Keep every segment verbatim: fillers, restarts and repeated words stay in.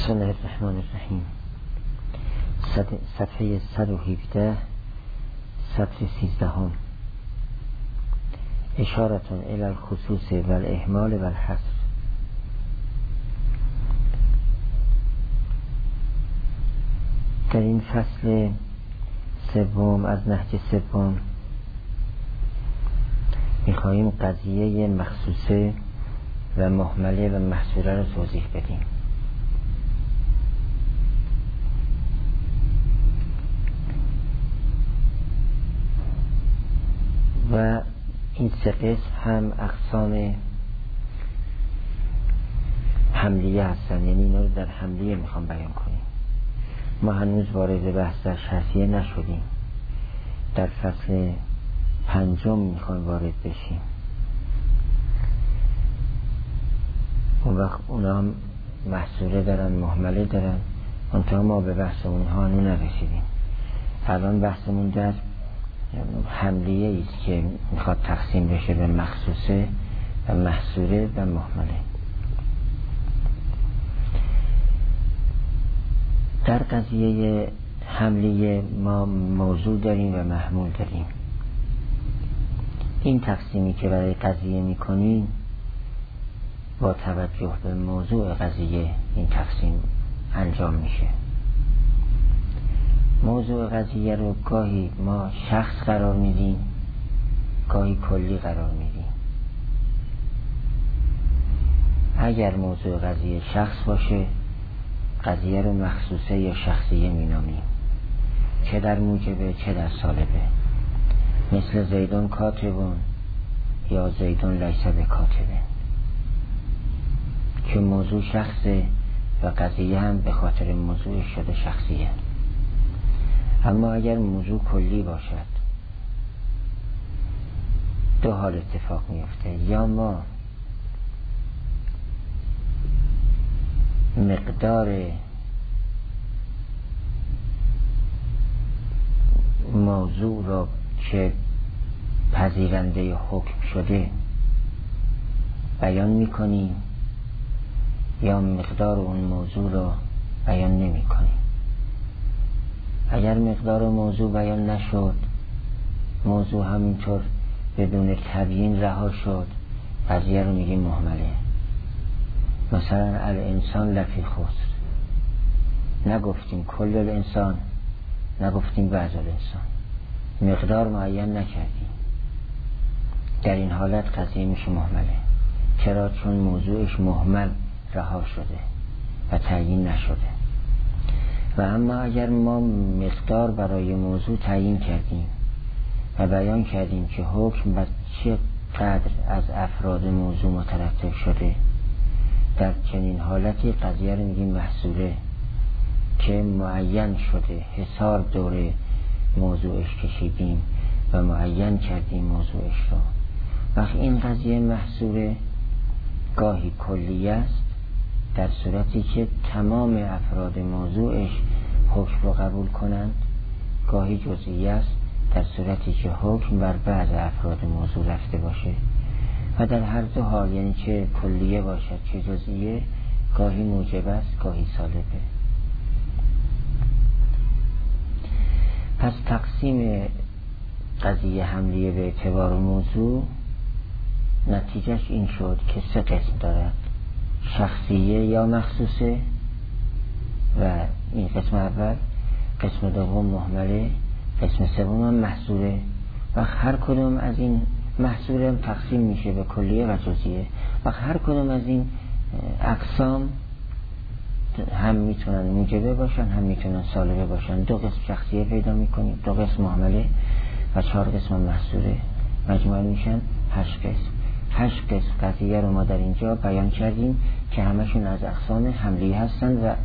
بسم الله الرحمن الرحیم. صفحه صد و هفده، سطر سیزدهم. اشارتون الی الخصوص و الاهمال و الحصر. در این فصل سوم از نهج سوم میخواییم قضیه مخصوصه و مهمله و محصوره رو توضیح بدیم. و این سه قسم هم اقسام حملیه هستن، یعنی اینا رو در حملیه میخوام بیان کنیم. ما هنوز وارد بحث در شرطیه نشدیم، در فصل پنجم میخوایم وارد بشیم. اون وقت اونا هم محصوره دارن، مهمله دارن، منتها ما به بحث اونها هنوز نرسیدیم. الان بحثمون در حملیه ایست که میخواد تقسیم بشه به مخصوصه و محصوره و مهمله. در قضیه حملیه ما موضوع داریم و محمول داریم. این تقسیمی که برای قضیه میکنیم با توجه به موضوع قضیه این تقسیم انجام میشه. موضوع قضیه رو گاهی ما شخص قرار میدیم، گاهی کلی قرار میدیم. اگر موضوع قضیه شخص باشه، قضیه رو مخصوصه یا شخصیه مینامیم، چه در موجبه چه در سالبه. مثل زیدون کاتبون یا زیدون لیس بکاتبه، که موضوع شخصه و قضیه هم به خاطر موضوع شده شخصیه. اما اگر موضوع کلی باشد، دو حال اتفاق میفته. یا ما مقدار موضوع را که پذیرنده حکم شده بیان میکنیم، یا مقدار اون موضوع را بیان نمی کنیم. اگر مقدار موضوع بیان نشد، موضوع همینطور بدون تبیین رها شد، قضیه رو میگیم مهمله. مثلا الانسان لفی خسر، نگفتیم کل الانسان، نگفتیم بعض الانسان، مقدار معین نکردیم. در این حالت قضیه میشه مهمله. چرا؟ چون موضوعش مهمل رها شده و تعیین نشده. و اما اگر ما مقدار برای موضوع تعیین کردیم و بیان کردیم که حکم بر چه قدر از افراد موضوع مترتب شده، در چنین حالتی قضیه رو میگیم محصوره، که معین شده، حصار دوره موضوعش کشیدیم و معین کردیم موضوعش رو. وقت این قضیه محصوره گاهی کلیه است، در صورتی که تمام افراد موضوعش حکم رو قبول کنند. گاهی جزئیه است، در صورتی که حکم بر بعض افراد موضوع رفته باشه. و در هر دو حال، یعنی چه کلیه باشد چه جزئیه، گاهی موجب است گاهی سالبه. پس تقسیم قضیه حملیه به اعتبار موضوع نتیجهش این شد که سه قسم دارد: شخصیه یا مخصوصه، و این قسم اول، قسم دوم مهمله، قسم سوم هم محصوره. و هر کدوم از این محصوره هم تقسیم میشه به کلیه و جزئیه. و هر کدوم از این اقسام هم میتونن موجبه باشن، هم میتونن سالبه باشن. دو قسم شخصیه پیدا میکنیم، دو قسم مهمله و چهار قسم محصوره، مجموع میشن هشت قسم. هشت قسم قضیه رو ما در اینجا بیان کردیم که همشون از اقسام حملیه هستن و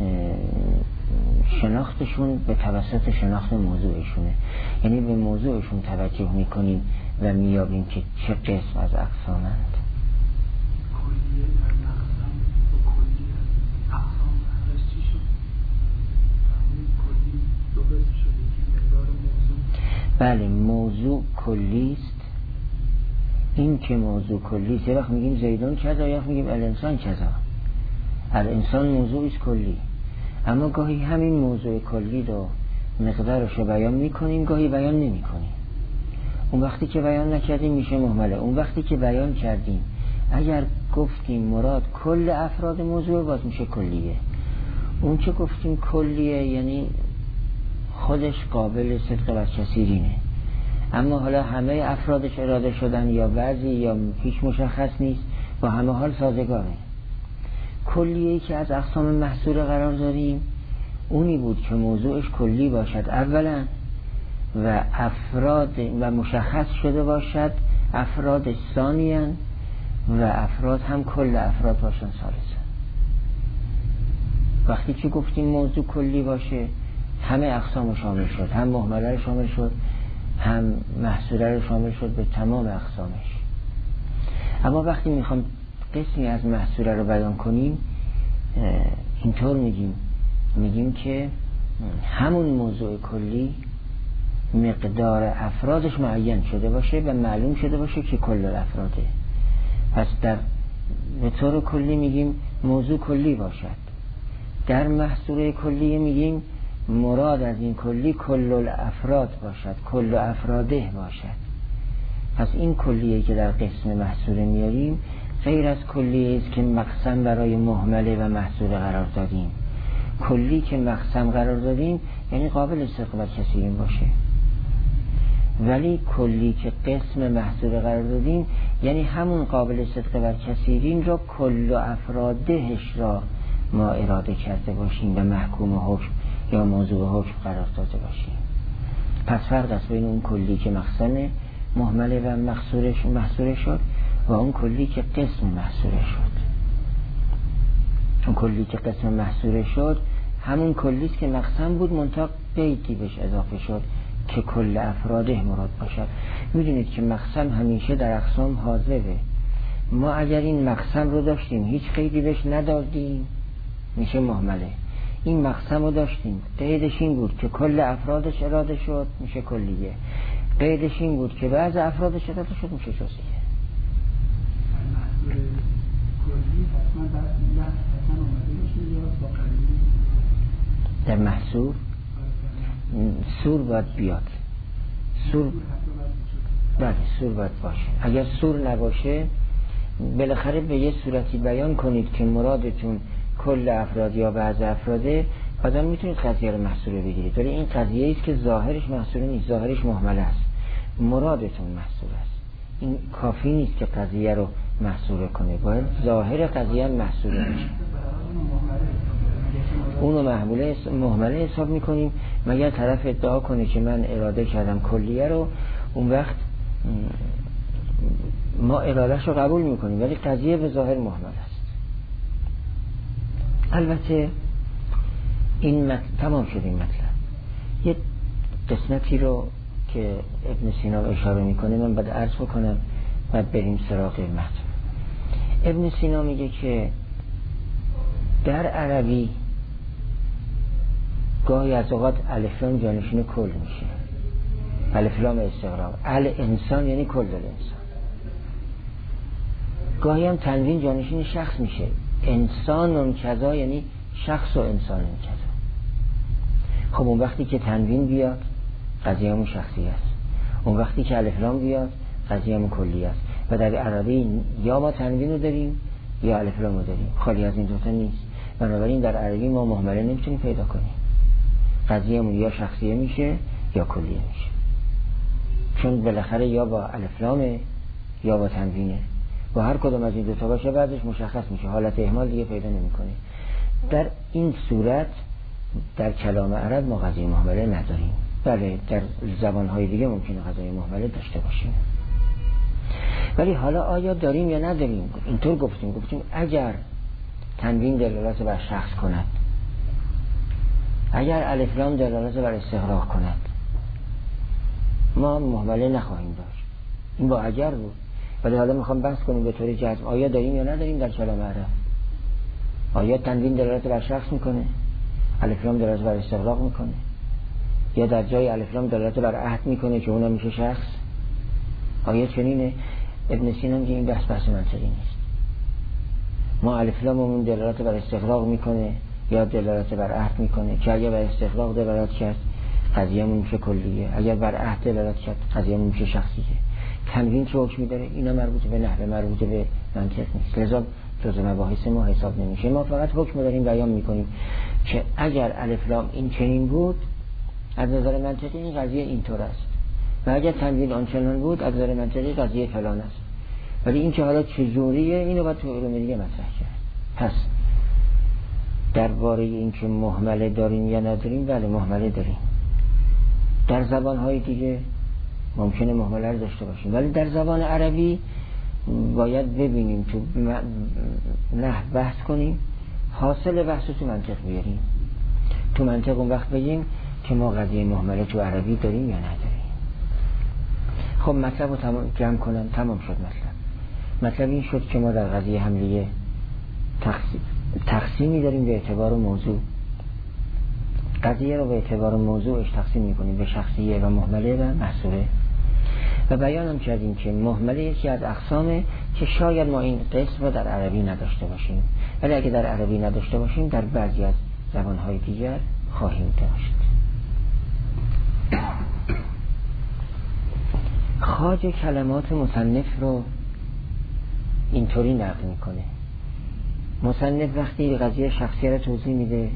شناختشون به توسط شناخت موضوعشونه. یعنی به موضوعشون توجه میکنیم و میابیم که چه قسم از اقسامند. کلیه از اقسام و کلیه از اقسام همش چی شد؟ فهمید کلی دو قسم شده که مقدار موضوع. بله، موضوع کلیست. این که موضوع کلیست، یه وقت میگیم زیدون کذا، یا وقت میگیم الانسان کذا. الانسان موضوعی است کلی، اما گاهی همین موضوع کلی رو مقدارش رو بیان میکنیم، گاهی بیان نمیکنیم. اون وقتی که بیان نکردیم میشه مهمله. اون وقتی که بیان کردیم اگر گفتیم مراد کل افراد موضوع باز میشه کلیه. اون که گفتیم کلیه یعنی خودش قابل صدق و کثیرینه، اما حالا همه افرادش اراده شدن یا بعضی یا هیچ مشخص نیست، با همه حال سازگاره. کلیه‌ای که از اقسام محصور قرار داریم اونی بود که موضوعش کلی باشد اولا و افراد و مشخص شده باشد افراد ثانیاً و افراد هم کل افراد باشن ثالثاً. وقتی که گفتیم موضوع کلی باشه همه اقسام شامل شد، هم مهمله رو شامل شد هم محصوره رو شامل شد به تمام اقسامش. اما وقتی میخوام قسمی از محصوره رو بیان کنیم اینطور میگیم میگیم که همون موضوع کلی مقدار افرادش معین شده باشه و معلوم شده باشه که کل افراده. پس در به طور کلی میگیم موضوع کلی باشد. در محصوره کلی میگیم مراد از این کلی کل الافراد باشد، کل افراده باشد. پس این کلیه که در قسم محصوره میاریم غیر از کلیه است که مقسم برای مهمله و محصوره قرار دادیم. کلی که مقسم قرار دادیم یعنی قابل صدق و کثیرین باشه، ولی کلی که قسم محصوره قرار دادیم یعنی همون قابل صدق و کثیرین را کل افرادهش را ما اراده کرده باشیم و محکوم حکم یا موضوع حکم قرار داده باشیم. پس فرق است بین اون کلی که مقسم مهمله و محصورش محصوره شد و اون کلی که قسم محصوره شد. اون کلی که قسم محصوره شد همون کلی است که مقسم بود منطق قیدی بهش اضافه شد که کل افراده مراد باشد. میدونید که مقسم همیشه در اقسام حاضره. ما اگر این مقسم رو داشتیم هیچ قیدی بهش ندادیم میشه مهمله. این مقسم رو داشتیم قیدش این بود که کل افرادش اراده شد میشه کلیه، قیدش این بود که بعض افرادش اراده شد میشه جزئیه. در محصور سور باید بیاد. سور بله سور باید باشه. اگر سور نباشه بالاخره به یه صورتی بیان کنید که مرادتون کل افراد یا بعض افراده، آدم میتونید قضیه رو محصوره بگیرید. ولی این قضیه ایست که ظاهرش محصوره نیست، ظاهرش مهمله است، مرادتون محصوره است. این کافی نیست که قضیه رو محصوره کنه، باید ظاهر قضیه محصوره بشه. اونو محموله مهمله حساب میکنیم مگر طرف ادعا کنه که من اراده کردم کلیه رو، اون وقت ما ارادهش رو قبول میکنیم ولی قضیه به ظاهر مهمل است. البته این مطلب تمام شد. این مطلب یه قسمتی رو که ابن سینا اشاره میکنه من بعد عرض بکنم بعد بریم سراغ متن. ابن سینا میگه که در عربی گاهی از اوقات الف لام جانشین کل میشه، الف لام استغراق، ال انسان یعنی کل الانسان. گاهی هم تنوین جانشین شخص میشه، انسان اون کذا یعنی شخص و انسان اون کذا. خب اون وقتی که تنوین بیاد قضیه همون شخصی است، اون وقتی که الف لام بیاد قضیه همون کلی است. و در عربی یا ما تنوین رو داریم یا الف لام رو داریم، خالی از این دوتا نیست. بنابراین در عربی ما مهمله نمیتونیم پیدا کنیم، قضیه همون یا شخصیه میشه یا کلیه میشه، چون بالاخره یا با الف لامه یا با تنوینه. و هر کدوم از این دوتا باشه بعدش مشخص میشه، حالت اهمال دیگه پیدا نمیکنه. در این صورت در کلام عرب ما قضیه مهمله نداریم. بله در زبانهای دیگه ممکنه قضیه مهمله داشته باشیم، ولی حالا آیا داریم یا نداریم؟ اینطور گفتیم گفتیم اگر تنوین دلالت بر شخص کند، اگر الف لام دلالت بر استغراق کند، ما مهمله نخواهیم داشت. این با اگر بود. ولی حالا میخوام بحث کنیم به طور جزم آیا داریم یا نداریم در کلام عرب. آیا تنوین دلالت بر شخص میکنه، الف لام دلالت بر استغراق میکنه، یا در جای الف لام دلالت بر عهد میکنه که اونم میشه شخص؟ آیا چنینه؟ ابن سینا میگه این بحث بحث منطقی نیست. ما الف لاممون دلالت بر استغراق میکنه یا دلالت بر عهد میکنه که اگر بر استغراق دلالت کرد قضیه‌مون میشه کلیه، اگر بر عهد دلالت کرد قضیه‌مون میشه شخصیه. تنوین چه حکمی داره؟ اینا مربوط به نحوه، مربوط به منطق نیست، لذا جزء مباحث ما حساب نمیشه. ما فقط حکم داریم بیان میکنیم که اگر الف لام این چنین بود از نظر منطقی این قضیه اینطور است و اگر تنوین آنچنان بود از نظر منطقی قضیه فلان است. ولی این که حالا چجوریه اینو باید تو علوم دیگه مطرح کرد. پس درباره این که مهمله داریم یا نداریم، بله مهمله داریم. در زبانهای دیگه ممکنه مهمله رو داشته باشیم، ولی در زبان عربی باید ببینیم تو نحو بحث کنیم، حاصل بحث تو منطق بیاریم. تو منطق اون وقت بگیم که ما قضیه مهمله تو عربی داریم یا نداریم. خب مطلب رو تمام جمع کنم، تمام شد مطلب. مطلب این شد که ما در قضیه حملیه تقسیم تقسیمی داریم به اعتبار موضوع. قضیه رو به اعتبار موضوعش تقسیم میکنیم به شخصیه و مهمله و محصوره و بیان هم کردیم که مهمله یکی از اقسامه که شاید ما این قسم رو در عربی نداشته باشیم، ولی اگه در عربی نداشته باشیم در بعضی از زبانهای دیگر خواهیم داشت. خواجه کلمات مصنف رو اینطوری نقل میکنه. مصنف وقتی قضیه شخصیه رو توضیح میده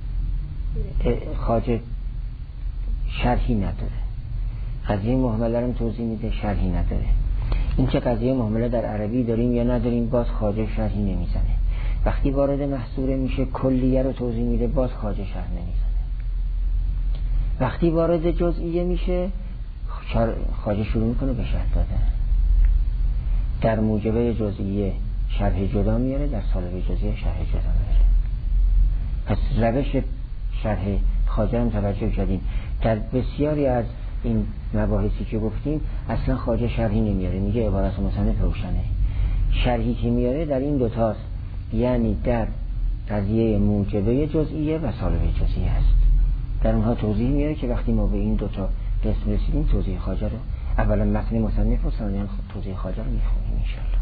خواجه شرحی نداره، قضیه مهمله رو توضیح میده شرحی نداره. این که قضیه مهمله در عربی داریم یا نداریم باز خواجه شرحی نمیزنه. وقتی وارد محصوره میشه کلیه رو توضیح میده باز خواجه شرح نمیزنه. وقتی وارد جزئیه میشه خواجه شروع میکنه به شرح دادن. در موجبه جزئیه شرح جدا میاره، در سالبه جزئیه شرح جدا میاره. پس روش شرح خواجه هم توجه کردیم. در بسیاری از این مباحثی که گفتیم اصلا خواجه شرحی نمیاره، میگه عبارت مصنف روشنه. شرحی که میاره در این دوتاست، یعنی در قضیه موجبه جزئیه و سالبه جزئیه است. در اونها توضیح میاره که وقتی ما به این دوتا قسم رسیدیم توضیح خواجه رو اولا متن مصنف و ثانیاً توضیح خواجه رو میخونیم انشاءالله.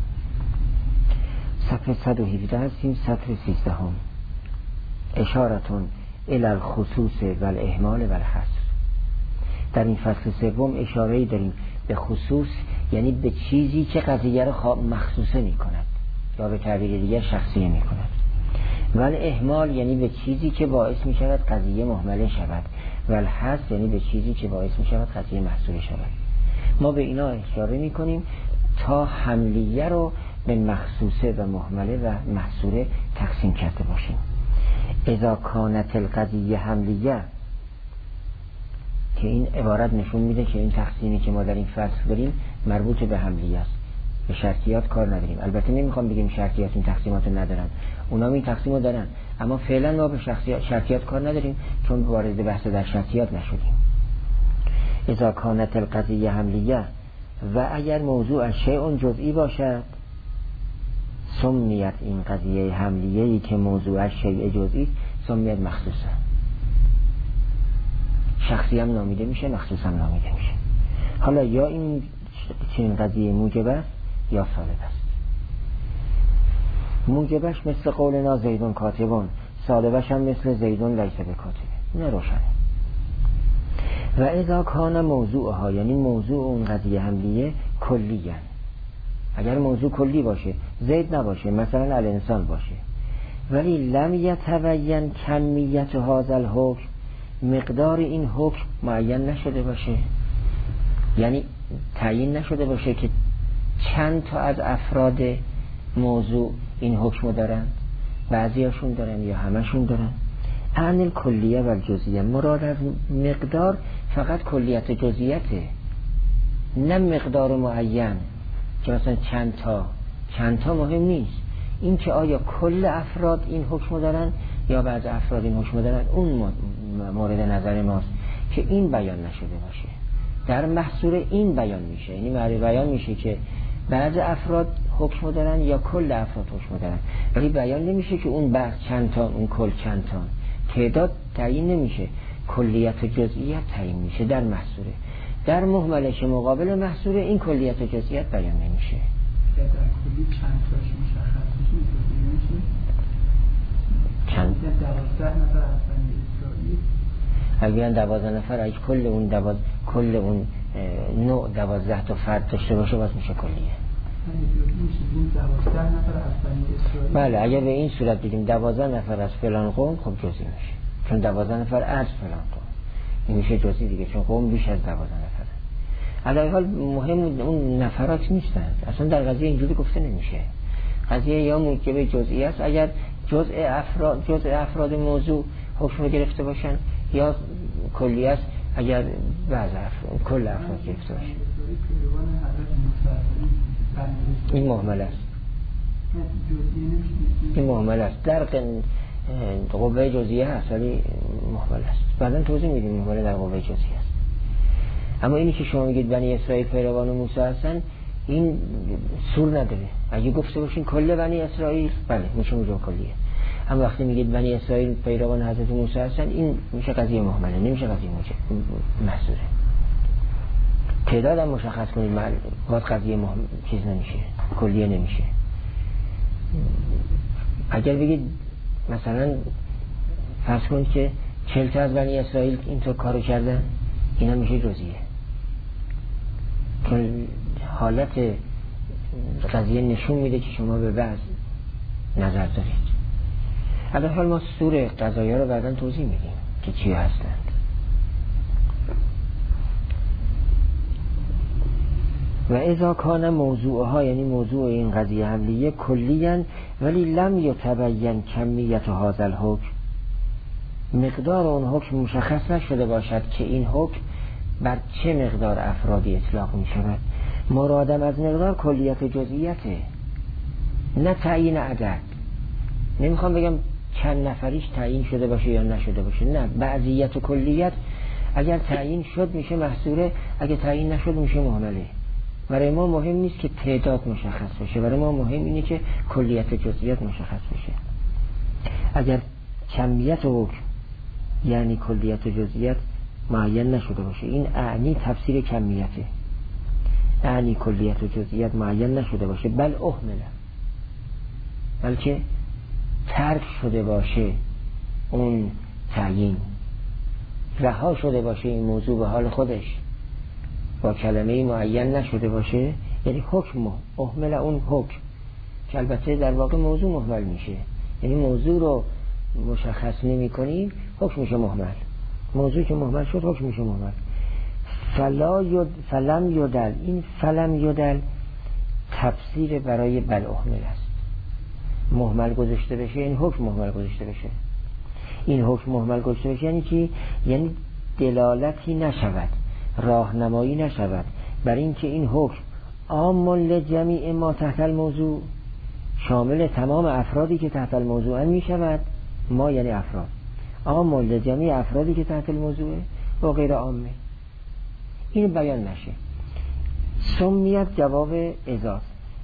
صفحه صد و هفده هستیم، سطر سیزده هم. اشارتون الی الخصوص و الاهمال و الحصر. در این فصل سوم اشاره‌ای داریم به خصوص، یعنی به چیزی که قضیه رو مخصوصه می کند یا به تعبیر دیگر شخصیه می کند. و الاهمال یعنی به چیزی که باعث می شود قضیه مهمله شود و الحصر یعنی به چیزی که باعث می شود قضیه محصوره شود. ما به اینا اشاره می کنیم تا حملیه رو به مخصوصه و مهمله و محصوره تقسیم کرده باشیم. اذا کانت القضیه حملیه، که این عبارت نشون میده که این تقسیمی که ما در این فصل داریم مربوط به حملیه است، به شرطیات کار نداریم. البته نمیخوام بگیم شرطیات این تقسیمات رو ندارن، اونا این تقسیم رو دارن، اما فعلا ما به شرطیات کار نداریم چون وارد بحث در شرطیات نشدیم. اذا کانت القضیه حملیه، و اگر موضوع شیء جزئی باشد سمیت این قضیه حملیه‌ای که موضوع شیء جزئی سمیت مخصوصه. شخصی هم نامیده میشه، مخصوص هم نامیده میشه. حالا یا این چنین قضیه موجب است یا سالب است. موجبش مثل قولنا زیدون کاتبون، سالبش هم مثل زیدون لیس بکاتب. نه روشنه. و اذا کان موضوعها، یعنی موضوع اون قضیه حملیه کلیه، اگر موضوع کلی باشه زید نباشه، مثلا الانسان باشه، ولی لم یتبین کمیت هذا الحکم، مقدار این حکم معین نشده باشه، یعنی تعیین نشده باشه که چند تا از افراد موضوع این حکم دارن، بعضی هاشون دارن یا همشون دارن. عن الکلیه و الجزئیه، مراد از مقدار فقط کلیت جزئیته، نه مقدار معین که مثلا چند تا چند تا مهم نیست. این که آیا کل افراد این حکم دارن یا بعض افراد این حکم دارن، اون مورد نظر ماست که این بیان نشده باشه. در محصور این بیان میشه، یعنی معنی بیان میشه که بعض افراد حکم دارن یا کل افراد حکم دارن، ولی بیان نمیشه که اون بعض چند تا اون کل چند تا. تعداد تعیین نمیشه، کلیت و جزئیت تعیین میشه در محصوره. در مهمله که مقابل محصوره این کلیت و جزئیات بیان نمیشه. در کلی چند تاش مشخص میشه، چند؟ دوازده نفر از بنی اسرائیل. اگر دوازده نفر اگه کل اون دواز کل اون نوع دوازده تا فرد داشته باشه باز میشه کلیه. دوازده نفر از بنی اسرائیل. بله اگر به این صورت بگیم دوازده نفر از فلان قوم خب جزئی میشه، چون دوازده نفر از فلان قوم این میشه جزئی دیگه، چون قوم بیش از دوازده نفره. علاوه حال مهم اون نفرات نیستن، اصلا در قضیه اینجوری گفته نمیشه. قضیه یا موجب جزئی است اگر جزء افراد جزء افراد موضوع حکم گرفته باشن، یا کلی است اگر بعض افراد کل افراد گرفته باشن. این مهمل است، این مهمل است در قوه جزئیه هست ولی مهمل است. بعداً توضیح میدیم مهمل در قوه جزئیه است. اما اینی که شما میگید بنی اسرائیل پیروان موسی هستن این سور نداره. اگه گفته باشین کل بنی اسرائیل بله میشه موضوع کلیه، اما وقتی میگید بنی اسرائیل پیروان حضرت موسی هستن این میشه قضیه مهمله، نمیشه قضیه محصوره. تعداد هم مشخص کنید باید قضیه مهم... چیز نمیشه، کلیه نمیشه. اگر بگید مثلا فرض کنید که چهل تا از بنی اسرائیل اینطور کارو کردن اینا میشه جزئیه، که حالت قضیه نشون میده که شما به بعض نظر دارید. الان حال ما سور قضایا رو بعداً توضیح میدیم که چی هستند. و اذا کان موضوعها یعنی موضوع این قضیه حملیه کلیاً ولی لم یتبین کمیت هذا الحکم، مقدار اون حکم مشخص نشده باشد که این حکم بر چه مقدار افرادی اطلاق می شود. مرادم از مقدار کلیت جزئیته، نه تعیین عدد. نمیخوام بگم چند نفریش تعیین شده باشه یا نشده باشه، نه، بعضیت و کلیت اگر تعیین شد میشه محصوره، اگر تعیین نشد میشه مهمله. برای ما مهم نیست که تعداد مشخص بشه، برای ما مهم اینه که کلیت و جزئیات مشخص بشه. اگر کمیت و حکم یعنی کلیت و جزئیات معین نشده باشه، این اعنی تفسیر کمیته، اعنی کلیت و جزئیات معین نشده باشه، بل اهمله، بلکه ترک شده باشه اون تعیین، رها شده باشه این موضوع به حال خودش، با کلمه معین نشده باشه، یعنی حکم اهمل اون حکم که البته در واقع موضوع مهمل میشه، یعنی موضوع رو مشخص نمی کنی حکم میشه مهمل، موضوع که مهمل شد حکم میشه مهمل. فلا ید فلم یدل، این فلم یدل تفسیر برای بل اهمل است. مهمل گذاشته بشه این حکم مهمل گذاشته بشه، این حکم مهمل گذاشته بشه یعنی چی؟ یعنی دلالتی نشود، راهنمایی نشود بر این که این حکم عام لجمیع ما تحت الموضوع، شامل تمام افرادی که تحت الموضوع می شود. ما یعنی افراد، عام لجمیع افرادی که تحت الموضوع و غیر عامه، این بیان نشه. سمیت جواب ازاست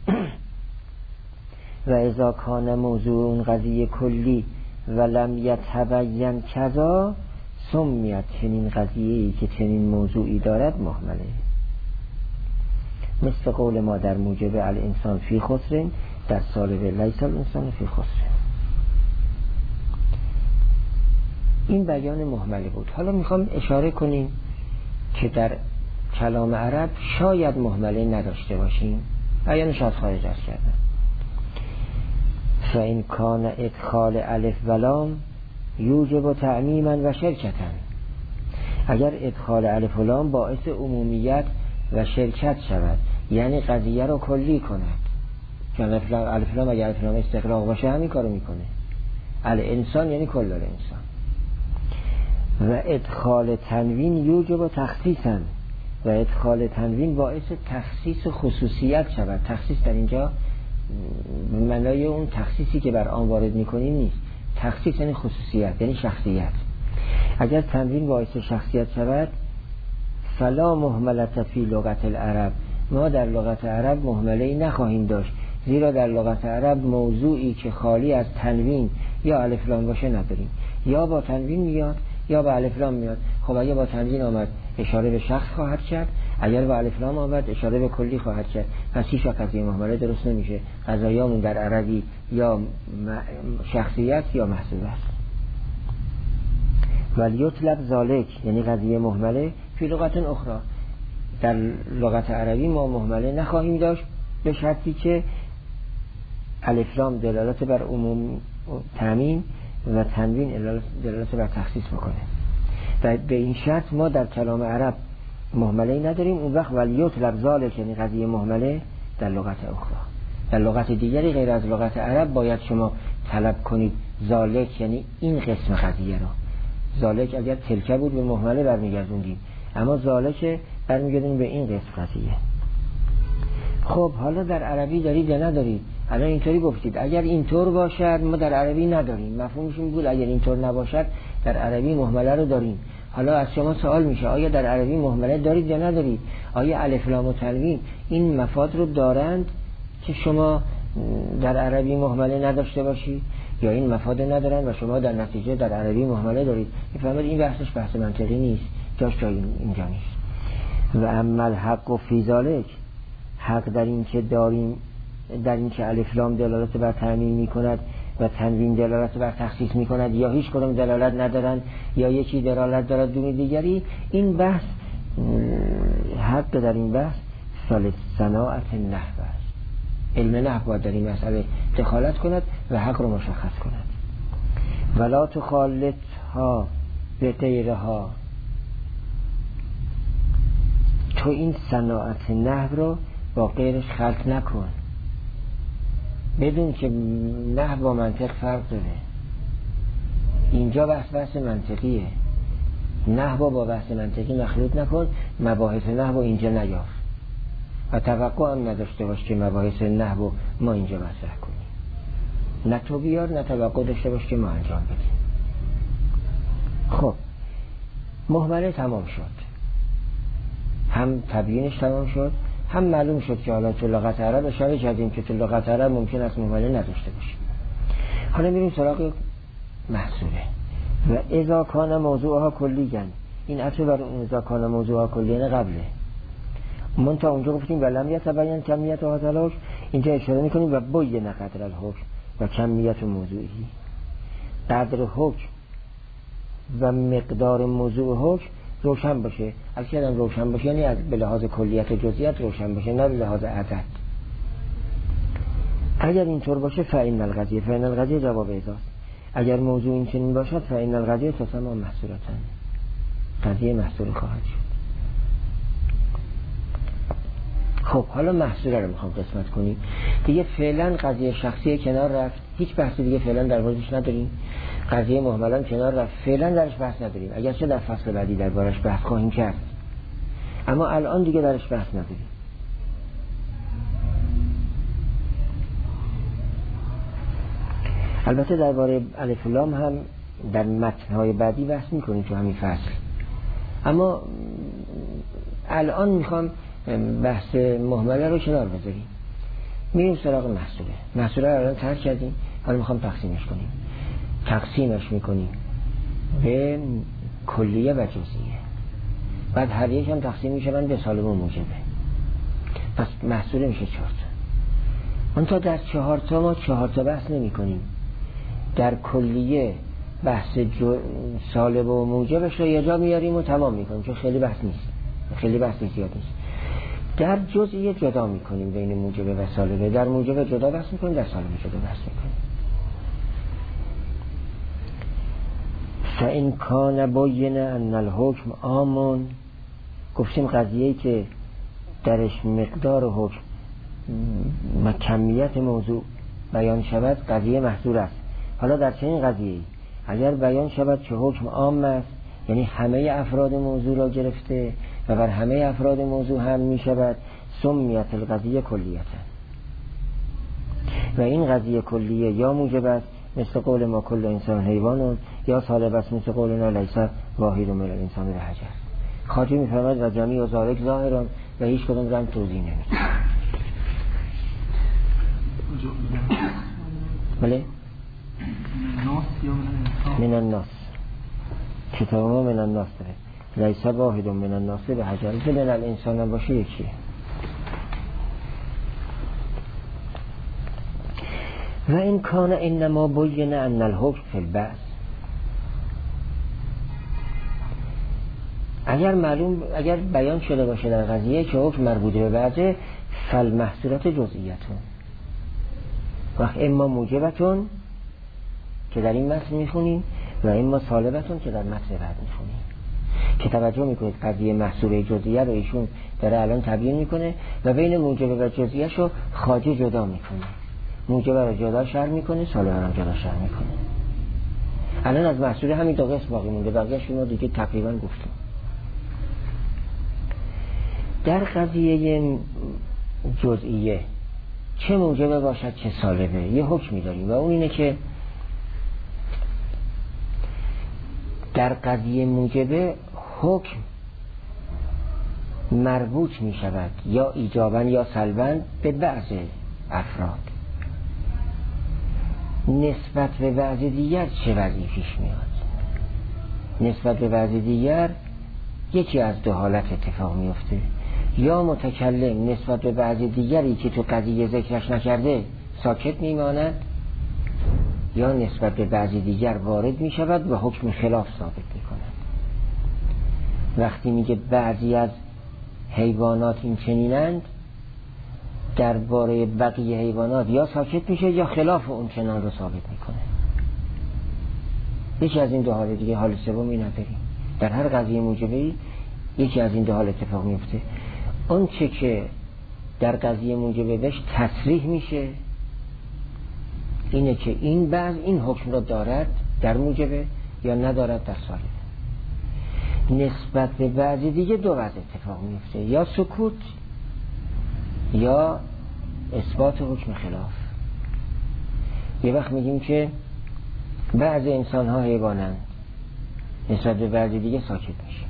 و اذا کان موضوع اون قضیه کلی ولم یتبین کذا سمیت، چنین قضیه‌ای که چنین موضوعی دارد مهمله. مثل قول ما در موجب الانسان فی خسر، در سالب لیس الانسان فی خسر. این بیان مهمله بود. حالا میخوام اشاره کنیم که در کلام عرب شاید مهمله نداشته باشیم، بیانش از خارج از کردم. فإن کان ادخال الف و لام یوجب تعمیما و شرکتا، اگر ادخال الف و لام باعث عمومیت و شرکت شود یعنی قضیه رو کلی کند، چون الف و لام اگر الف و لام استغراق باشه همین کارو میکنه، الانسان یعنی کل الانسان. و ادخال تنوین یوجب تخصیصا، و ادخال تنوین باعث تخصیص خصوصیت شود. تخصیص در اینجا معنای اون تخصیصی که بر آن وارد میکنیم نیست، تخصیص یعنی خصوصیت، یعنی شخصیت. اگر تنوین باعث شخصیت شود فلا مهملت فی لغت العرب، ما در لغت عرب مهمله‌ای نخواهیم داشت، زیرا در لغت عرب موضوعی که خالی از تنوین یا الف لام باشه نداریم، یا با تنوین میاد یا با الف لام میاد. خب اگه با تنوین آمد اشاره به شخص خواهد کرد، اگر با الف لام آورد اشاره به کلی خواهد کرد، پس هیچ قضیه مهمله درست نمیشه. قضایامون در عربی یا شخصیت یا محسوب است. ولی یطلب ذالک یعنی قضیه مهمله فی لغت اخرى، در لغت عربی ما مهمله نخواهیم داشت به شرطی که الف لام دلالت بر عموم تعمیم و تنوین دلالت بر تخصیص بکنه. و به این شرط ما در کلام عرب مهمله نداریم. اون وقت ولی یطلب ذالک یعنی قضیه مهمله در لغت اخرى، در لغت دیگری غیر از لغت عرب باید شما طلب کنید ذالک یعنی این قسم قضیه رو. ذالک اگر تلکه بود به مهمله برمیگردوندیم، اما ذالک برمیگردونیم به این قسم قضیه. خب حالا در عربی دارید یا ندارید؟ الان اینطوری گفتید اگر اینطور باشد ما در عربی نداریم، مفهومش این بود اگر اینطور نباشد در عربی مهمله رو داریم. حالا از شما سوال میشه آیا در عربی مهمله دارید یا ندارید؟ آیا الف لام و تنوین این مفاد رو دارند که شما در عربی مهمله نداشته باشید، یا این مفاد ندارن و شما در نتیجه در عربی مهمله دارید؟ میفهمید این بحثش بحث منطقی نیست، جاش جای اینجا نیست. و اما الحق و فی ذالک، حق در این که داریم در این که الف لام دلالت بر تعمیم میکند و تنوین دلالت بر تخصیص میکند یا هیچ کدوم دلالت ندارن یا یکی دلالت دارد دون دیگری، این بحث حق در این بحث سال صناعت نحو است. علم نحو باید در این مسئله دخالت کند و حق رو مشخص کند. ولا تخالطها به غیرها، تو این صناعت نحو رو با غیرش خلط نکن. بدون که نحو با منطق فرق داره. اینجا بحث بحث منطقیه، نحو با بحث منطقی مخلوط نکن. مباحث نحو اینجا نیار و توقع هم نداشته باش که مباحث نحو ما اینجا مطرح کنیم. نه تو بیار نه توقع داشته باش که ما انجام بدیم. خب مهمله تمام شد، هم تبیینش تمام شد، هم معلوم شد که حالا تو لغت عرب اشاره کردیم که تو لغت عرب ممکن است مهمله نداشته باشیم. حالا میریم سراغ محصوله. و اذا کان موضوعها کلیگن، این عطف بر اذا کان موضوعها کلیگن قبله. من تا اونجا گفتیم ولم یتبین کمیت و حاصلش، اینجا اشاره میکنیم و بین قدر الحکم و کمیت موضوعی. قدر حکم و مقدار موضوع حکم روشن باشه. از که روشن باشه یعنی از به لحاظ کلیت و جزئیات روشن باشه، نه به لحاظ عدد. اگر اینطور باشه فإن القضیه فإن القضیه جواب اضاست. اگر موضوع این چنین باشد فإن القضیه تسمى محصورتن، قضیه محصور خواهد شد. خب حالا محصوره رو میخوام قسمت کنیم دیگه. فعلا قضیه شخصی کنار رفت، هیچ بحثی دیگه فعلا در موردش نداریم. قضیه مهملان کنار رفت، فعلا درش بحث نداریم. اگرچه در فصل بعدی دربارش بحث خواهیم کرد، اما الان دیگه درش بحث نداریم. البته درباره الف لام هم در متن‌های بعدی بحث میکنیم تو همین فصل، اما الان میخوام بحث مهمله رو کنار بذاریم. میریم سراغ محصوله. محصوله رو الان ترک کردیم، حالا میخوام تقسیمش کنیم. تقسیمش میکنیم به کلیه و جزئیه، بعد هر یک هم تقسیم میشن به سالم و موجبه. پس محصوله میشه چهار تا. اون تا در چهار تا ما چهار تا بحث نمی کنیم. در کلیه بحث جو... سالب و موجبش رو یه جا میاریم و تمام میکنیم، چون خیلی بحث نیست، خیلی بحث زیاد نیست. در جزئیه جدا میکنیم بین موجبه و سالبه. در موجبه جدا بحث میکنیم، در سالبه جدا بحث میکنیم. فإن کان بین ان الحکم آمون، گفتیم قضیه‌ای که درش مقدار حکم و کمیت موضوع بیان شود قضیه محصور است. حالا در چنین قضیه‌ای اگر بیان شود که حکم عام است، یعنی همه افراد موضوع را گرفته و بر همه افراد موضوع هم می شود، سمیت القضیه کلیتا. و این قضیه کلیه یا موجب است مثل قول ما کل انسان حیوانون، یا سالب است مثل قولنا لیس واحد من الانسان بحجر. خاطی می فرماید و جمعی و ذالک ظاهران و هیچ کدوم رنگ توضیح نمید. بله؟ من الناس، کتاب ما من الناس داره. لیس واحد من الناس به حجر من الانسان باشه یکیه. و این کان انما بین ان الحکم فی البعث، اگر معلوم اگر بیان شده باشه در قضیه که حکم مربوط به بعضه، فالمحصولات جزئیتون وقت اما موجبتون که در این متن میخونیم و اما سالبتون که در متن بعد میخونیم، که توجه میکنید قضیه محصوله جزئیه رو ایشون داره الان تبیین میکنه و بین موجب و جزئیه شو خواجه جدا میکنه، موجب رو جدا شرح میکنه، سالب رو جدا شرح میکنه. الان از محصوله همین دو قسم باقی مونده، بقیه‌شون رو دیگه تقریبا گفتم. در قضیه جزئیه چه موجبه باشد چه سالبه یه حکمی داریم و اون اینه که در قضیه موجبه حکم مربوط می شود یا ایجاباً یا سلباً به بعض افراد، نسبت به بعض دیگر چه وضعی پیش میاد؟ نسبت به بعض دیگر یکی از دو حالت اتفاق میفته، یا متکلم نسبت به بعض دیگری که تو قضیه ذکرش نکرده ساکت میماند، یا نسبت به بعض دیگر وارد می شود و حکم خلاف ثابت می کند. وقتی میگه بعضی از حیوانات این چنینند، درباره بقیه حیوانات یا ساکت میشه یا خلاف اون چنان رو ثابت میکنه. یکی از این دو حال دیگه، حال سومی نداریم. در هر قضیه موجبه‌ای یکی از این دو حال اتفاق میفته. اون چه که در قضیه موجبه بهش تصریح میشه اینه که این بعض این حکم را دارد در موجبه یا ندارد در سالبه. نسبت به بعضی دیگه دو وضع اتفاق میفته، یا سکوت یا اثبات حکم خلاف. یه وقت میگیم که بعض انسان ها حیوانند، نسبت به بعضی دیگه ساکت میشه.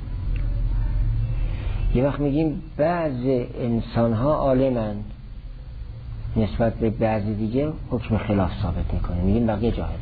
یه وقت میگیم بعض انسان ها عالمند، نسبت به بعضی دیگه حکم خلاف ثابت میکنه، میگیم بقیه جاهلند.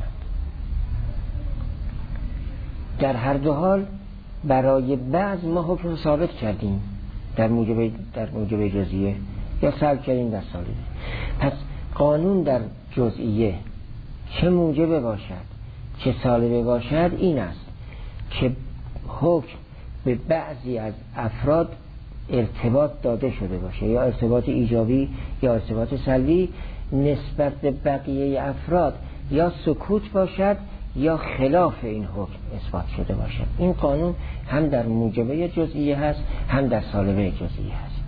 در هر دو حال برای بعض ما حکم ثابت کردیم در موجب در موجب جزئیه یا سلب کردیم در سالبه. پس قانون در جزئیه چه موجبه باشد چه سالبه باشد این است که حکم به بعضی از افراد ارتباط داده شده باشه، یا ارتباط ایجابی یا ارتباط سلبی، نسبت به بقیه افراد یا سکوت باشد یا خلاف این حکم اثبات شده باشد. این قانون هم در موجبه جزئیه هست هم در سالبه جزئیه هست.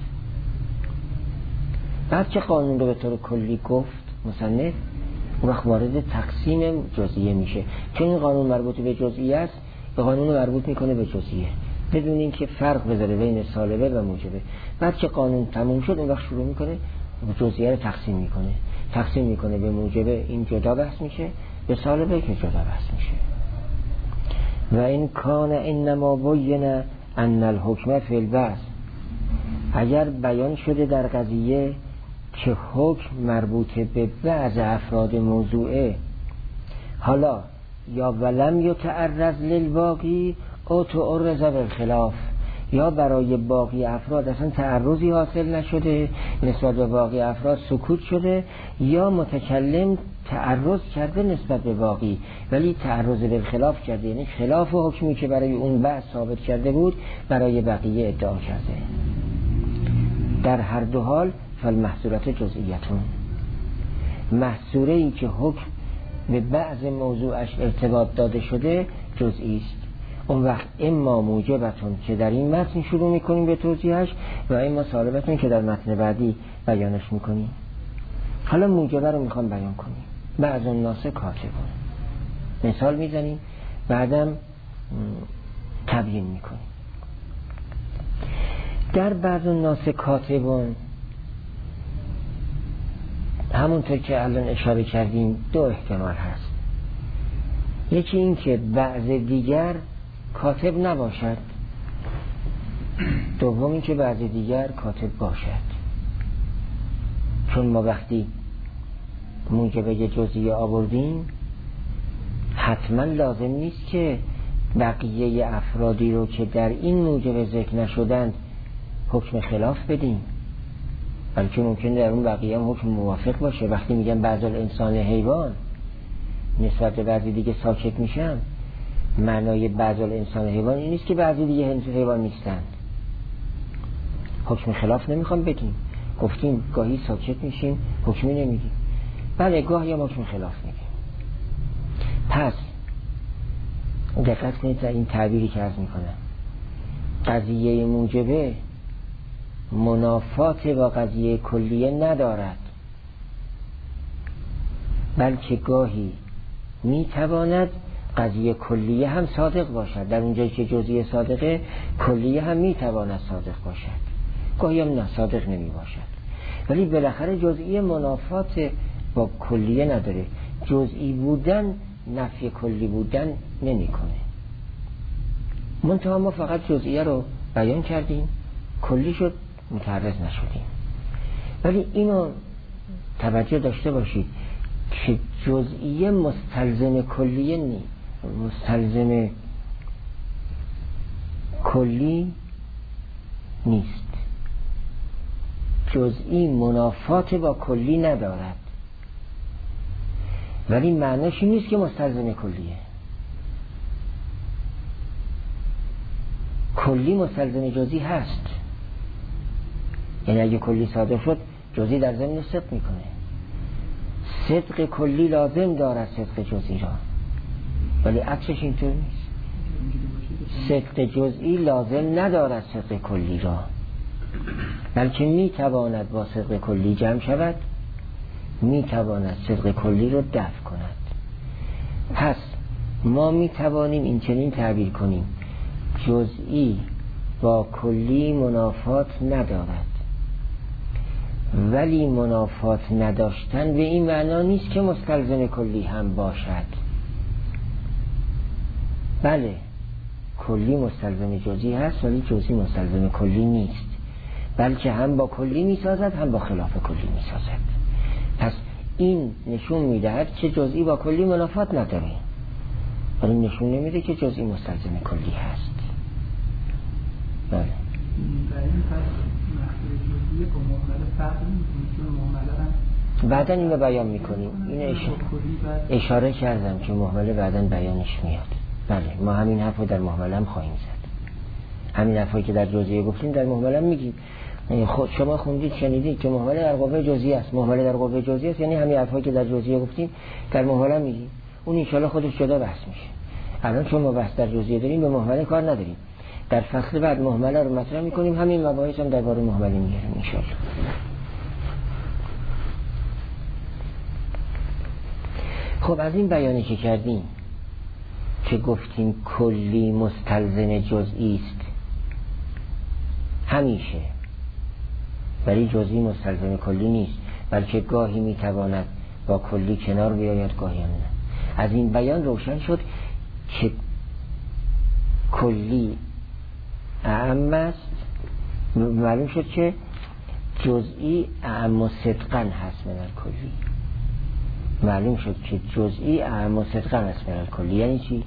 بعد که قانون رو به طور کلی گفت مصنف، اون وقت وارد تقسیم جزئیه میشه، چون این قانون مربوط به جزئیه است به قانون مربوط میکنه به جزئیه، بدون این که فرق بذاره بین سالبه و موجبه. بعد که قانون تموم شد اون وقت شروع میکنه جزئیه رو تقسیم میکنه تقسیم میکنه به موجبه این جدا بحث میشه، به سالبه که جدا بحث میشه. و این کان انما بین ان الحکم فی البعث، اگر بیان شده در قضیه که حکم مربوط به بعض افراد موضوعه، حالا یا ولم یتعرض للباقی او تعرض بالخلاف، یا برای باقی افراد اصلا تعرضی حاصل نشده، نسبت به باقی افراد سکوت شده، یا متکلم تعرض کرده نسبت به باقی ولی تعرض بالخلاف کرده، یعنی خلاف حکمی که برای اون بحث ثابت کرده بود برای بقیه ادعا کرده. در هر دو حال فالمحصولات جزئیتون، محصوله ای که حکم به بعض موضوعش ارتباط داده شده جزئی است. اون وقت اما موجبتون که در این متن شروع میکنیم به توضیحش و اما سالبتون که در متن بعدی بیانش میکنیم. حالا موجبه رو میخوام بیان کنیم. بعض الناس کاتبون مثال میزنیم بعدم تبیین میکنیم. در بعض الناس کاتبون همونطور که الان اشاره کردیم دو احتمال هست. یکی این که بعض دیگر کاتب نباشد، دوم این که بعض دیگر کاتب باشد. چون ما وقتی موجبه جزئیه آوردیم حتما لازم نیست که بقیه افرادی رو که در این موجب ذکر نشدند حکم خلاف بدیم، بلکه ممکنه در اون بقیه هم حکم موافق باشه. وقتی میگن بعض الانسان حیوان نسبت به بعضی دیگه ساکت میشن، معنای بعض الانسان حیوان این نیست که بعضی دیگه حیوان نیستند. حکم خلاف نمیخوام بدیم، گفتیم گاهی ساکت میشیم حکمی نمیدیم، بله گاهی هم حکم خلاف میدیم. پس دقت کنید در این تعبیری که عرض میکنم، قضیه موجبه منافات با قضیه کلیه ندارد، بلکه گاهی میتواند قضیه کلیه هم صادق باشد. در اونجایی که جزئی صادقه، کلیه هم میتواند صادق باشد، گاهی هم نه صادق نمی باشد. ولی بالاخره جزئی منافات با کلیه نداره. جزئی بودن نفی کلی بودن نمی کنه. منتها ما فقط جزئیه رو بیان کردیم، کلی شد متعرض نشدیم. ولی اینو توجه داشته باشید که جزئیه مستلزم کلیه نی مستلزم کلی نیست. جزئی منافات با کلی ندارد، ولی معنیش این نیست که مستلزم کلیه. کلی مستلزم جزئی هست، یعنی اگه کلی صادق شد جزئی در ضمن صدق میکنه. صدق کلی لازم دارد صدق جزئی را، ولی عکسش اینطور نیست. صدق جزئی لازم ندارد صدق کلی را، بلکه میتواند با صدق کلی جمع شود، میتواند صدق کلی رو دفع کند. پس ما میتوانیم این چنین تعبیر کنیم: جزئی با کلی منافات ندارد، ولی منافات نداشتن به این معنا نیست که مستلزم کلی هم باشد. بله کلی مستلزم جزئی هست، ولی جزئی مستلزم کلی نیست، بلکه هم با کلی میسازد هم با خلاف کلی میسازد. پس این نشون میدهد که جزئی با کلی منافات نداره، ولی نشون نمیده که جزئی مستلزم کلی هست. بله در این پس محصول جزئی با معامله فرق نمی‌کنه که معامله بعدن اینو بیان میکنیم. این اشاره, اشاره کردم که محمله بعدن بیانش میاد. بله ما همین حرف رو در محمله هم خواهیم زد. همین حرفایی که در جزئیه گفتیم در محمله هم میگیم. خود شما خوندید شنیدید که محمله در قوه جزئیه است. محمله در قوه جزئیه است یعنی همین حرفایی که در جزئیه گفتیم در محمله میگیم. اون ان شاءالله خودش جدا بحث میشه. الان چون ما بحث در جزئیه داریم به محمله کار نداریم. در فصل بعد محمله رو مطرح میکنیم، همین مباحث هم درباره محمله میگیریم ان شاءالله. خب از این بیانی که کردیم که گفتیم کلی مستلزم جزئی است همیشه، ولی جزئی مستلزم کلی نیست، بلکه گاهی میتواند با کلی کنار بیاید گاهی هم نه. از این بیان روشن شد که کلی اعم است. معلوم شد که جزئی اعم و صدقاً هست من الکلی. معلوم شد که جزئی اعم و صدقاً هست من الکلی. یعنی چی؟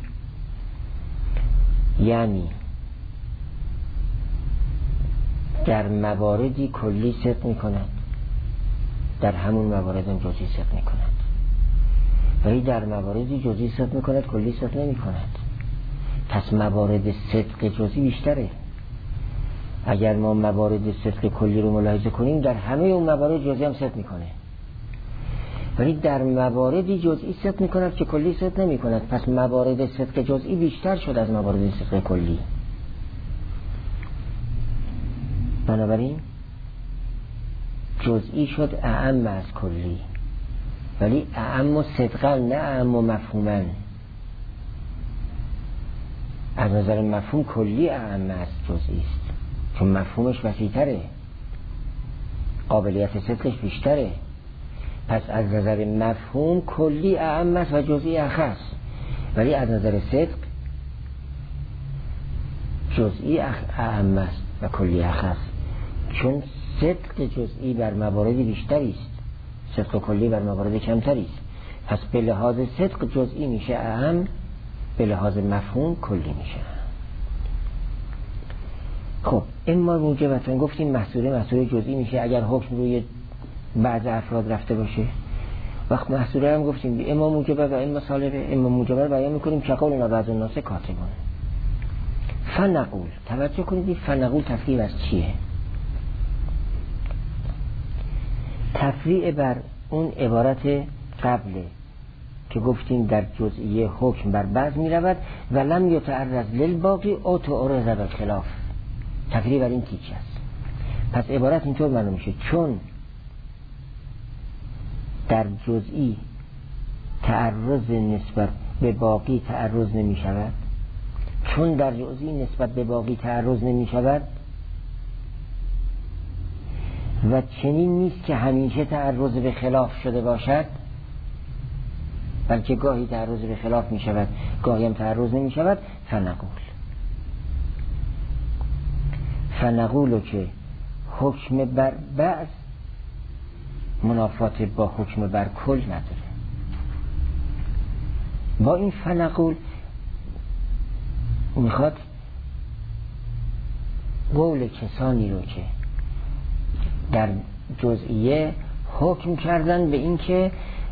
یعنی در مواردی کلی صدق می کند، در همون موارد هم جزئی صدق می کند، ولی در مواردی جزئی صدق می کند کلی صدق نمی کند. پس موارد صدق جزئی بیشتره. اگر ما موارد صدق کلی رو ملاحظه کنیم در همه اون موارد جزئی هم صدق می کنه، ولی در مواردی جزئی صدق می کند که کلی صدق نمی کند. پس موارد صدق جزئی بیشتر شد از موارد صدق کلی. بنابراین جزئی شد اعم از کلی، ولی اعم و صدقا نه اعم و مفهوما. از نظر مفهوم کلی اعم از جزئی است، چون مفهومش وسیع‌تره، قابلیت صدقش بیشتره. پس از نظر مفهوم کلی اعم است و جزئی اخص، ولی از نظر صدق جزئی اعم است و کلی اخص، چون صدق جزئی بر موارد بیشتری است، صدق کلی بر موارد کمتری است. پس به لحاظ صدق جزئی میشه اعم به لحاظ مفهوم کلی میشه. خب اما موجبتن گفتیم محصوله محصوله جزئی میشه اگر حکم روی بعض افراد رفته باشه. وقت محصوله هم گفتیم اما موجبه و اما سالبه. اما موجبه رو بیان میکنیم که قولنا بعض الناس کاتبون. فنقول توجه کنید فنقول تفریع از چیه؟ تفریع بر اون عبارت قبله که گفتیم در جزئیه حکم بر بعض می رود و لم یتعرض للباقی او تعرض بالخلاف. تفریع بر این تیچه است. پس عبارت اینطور معلوم میشه چون در جزئی تعرض نسبت به باقی تعرض نمی شود، چون در جزئی نسبت به باقی تعرض نمی شود و چنین نیست که همیشه تعرض به خلاف شده باشد، بلکه گاهی تعرض به خلاف می شود گاهی هم تعرض نمی شود. فنقول فنقولو که حکم بر بعض منافات با حکم بر کل نداره. با این فنقول میخواد قول کسانی رو که در جزئیه حکم کردن به این که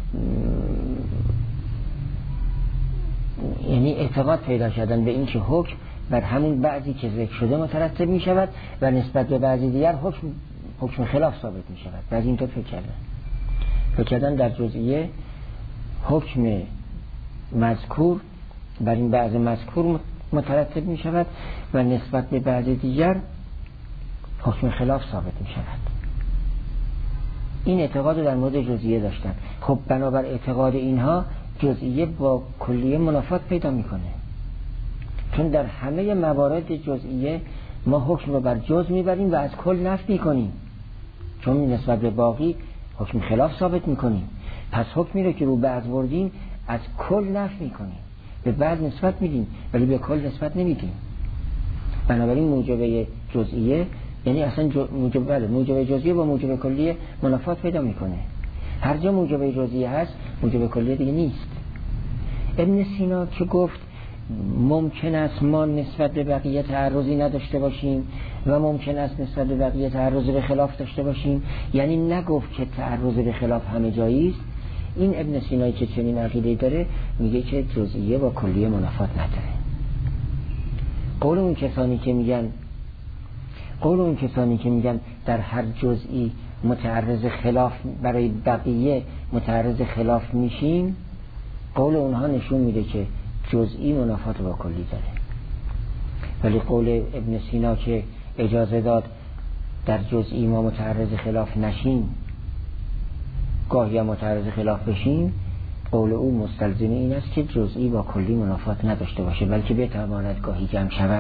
یعنی اعتقاد پیدا کردن به این که حکم بر همون بعضی که ذکر شده مترتب می شود و نسبت به بعضی دیگر حکم حکم خلاف ثابت می شود. بعضی اینطور فکر کردن فکر کردن در جزئیه حکم مذکور بر این بعض مذکور مترتب می شود و نسبت به بعض دیگر حکم خلاف ثابت می شود. این اعتقاد رو در مورد جزئیه داشتن. خب بنابر اعتقاد اینها جزئیه با کلیه منافات پیدا میکنه، چون در همه موارد جزئیه ما حکم رو بر جز میبریم و از کل نفی میکنیم، چون نسبت به باقی حکم خلاف ثابت میکنیم. پس حکمی رو که رو بعض بردیم از کل نفی میکنیم، به بعض نسبت میدیم ولی به کل نسبت نمیدیم. بنابراین موجبه جزئیه یعنی اصلا موجب بله موجب جزئیه با موجب کلیه منافات پیدا میکنه. هر جا موجب جزئیه هست موجب کلیه دیگه نیست. ابن سینا که گفت ممکن است ما نسبت به بقیه تعرضی نداشته باشیم و ممکن است نسبت به بقیه تعرض به خلاف داشته باشیم، یعنی نگفت که تعرض به خلاف همه جایی است. این ابن سینایی که چنین عقیده داره میگه که جزئیه با کلیه منافات نداره. قول اون کسانی که میگن قول اون کسانی که میگن در هر جزئی متعرض خلاف برای بقیه متعرض خلاف میشیم، قول اونها نشون میده که جزئی منافات با کلی داره. ولی قول ابن سینا که اجازه داد در جزئی ما متعرض خلاف نشیم گاهی هم متعرض خلاف بشیم، قول او مستلزم این است که جزئی با کلی منافات نداشته باشه، بلکه بتواند گاهی جمع شود.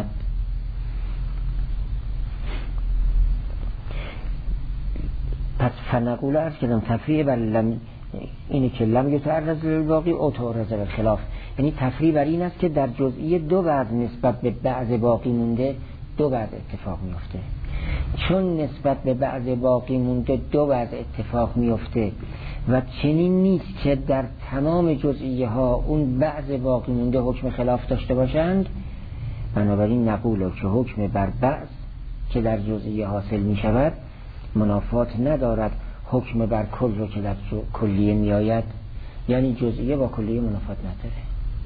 پس فنقول عرض کردم تفریع بر لم اینه که لم یتعرض للباقی او تعرض بالخلاف، یعنی تفریع بر این است که در جزئی دو بعض نسبت به بعض باقی مونده دو بعض اتفاق میفته. چون نسبت به بعض باقی مونده دو بعض اتفاق میفته و چنین نیست که در تمام جزئیه ها اون بعض باقی مونده حکم خلاف داشته باشند، بنابراین نقول که حکم بر بعض که در جزئیه حاصل می شود منافات ندارد حکم بر کل رو که در کلیه می آید، یعنی جزئیه با کلیه منافات نداره.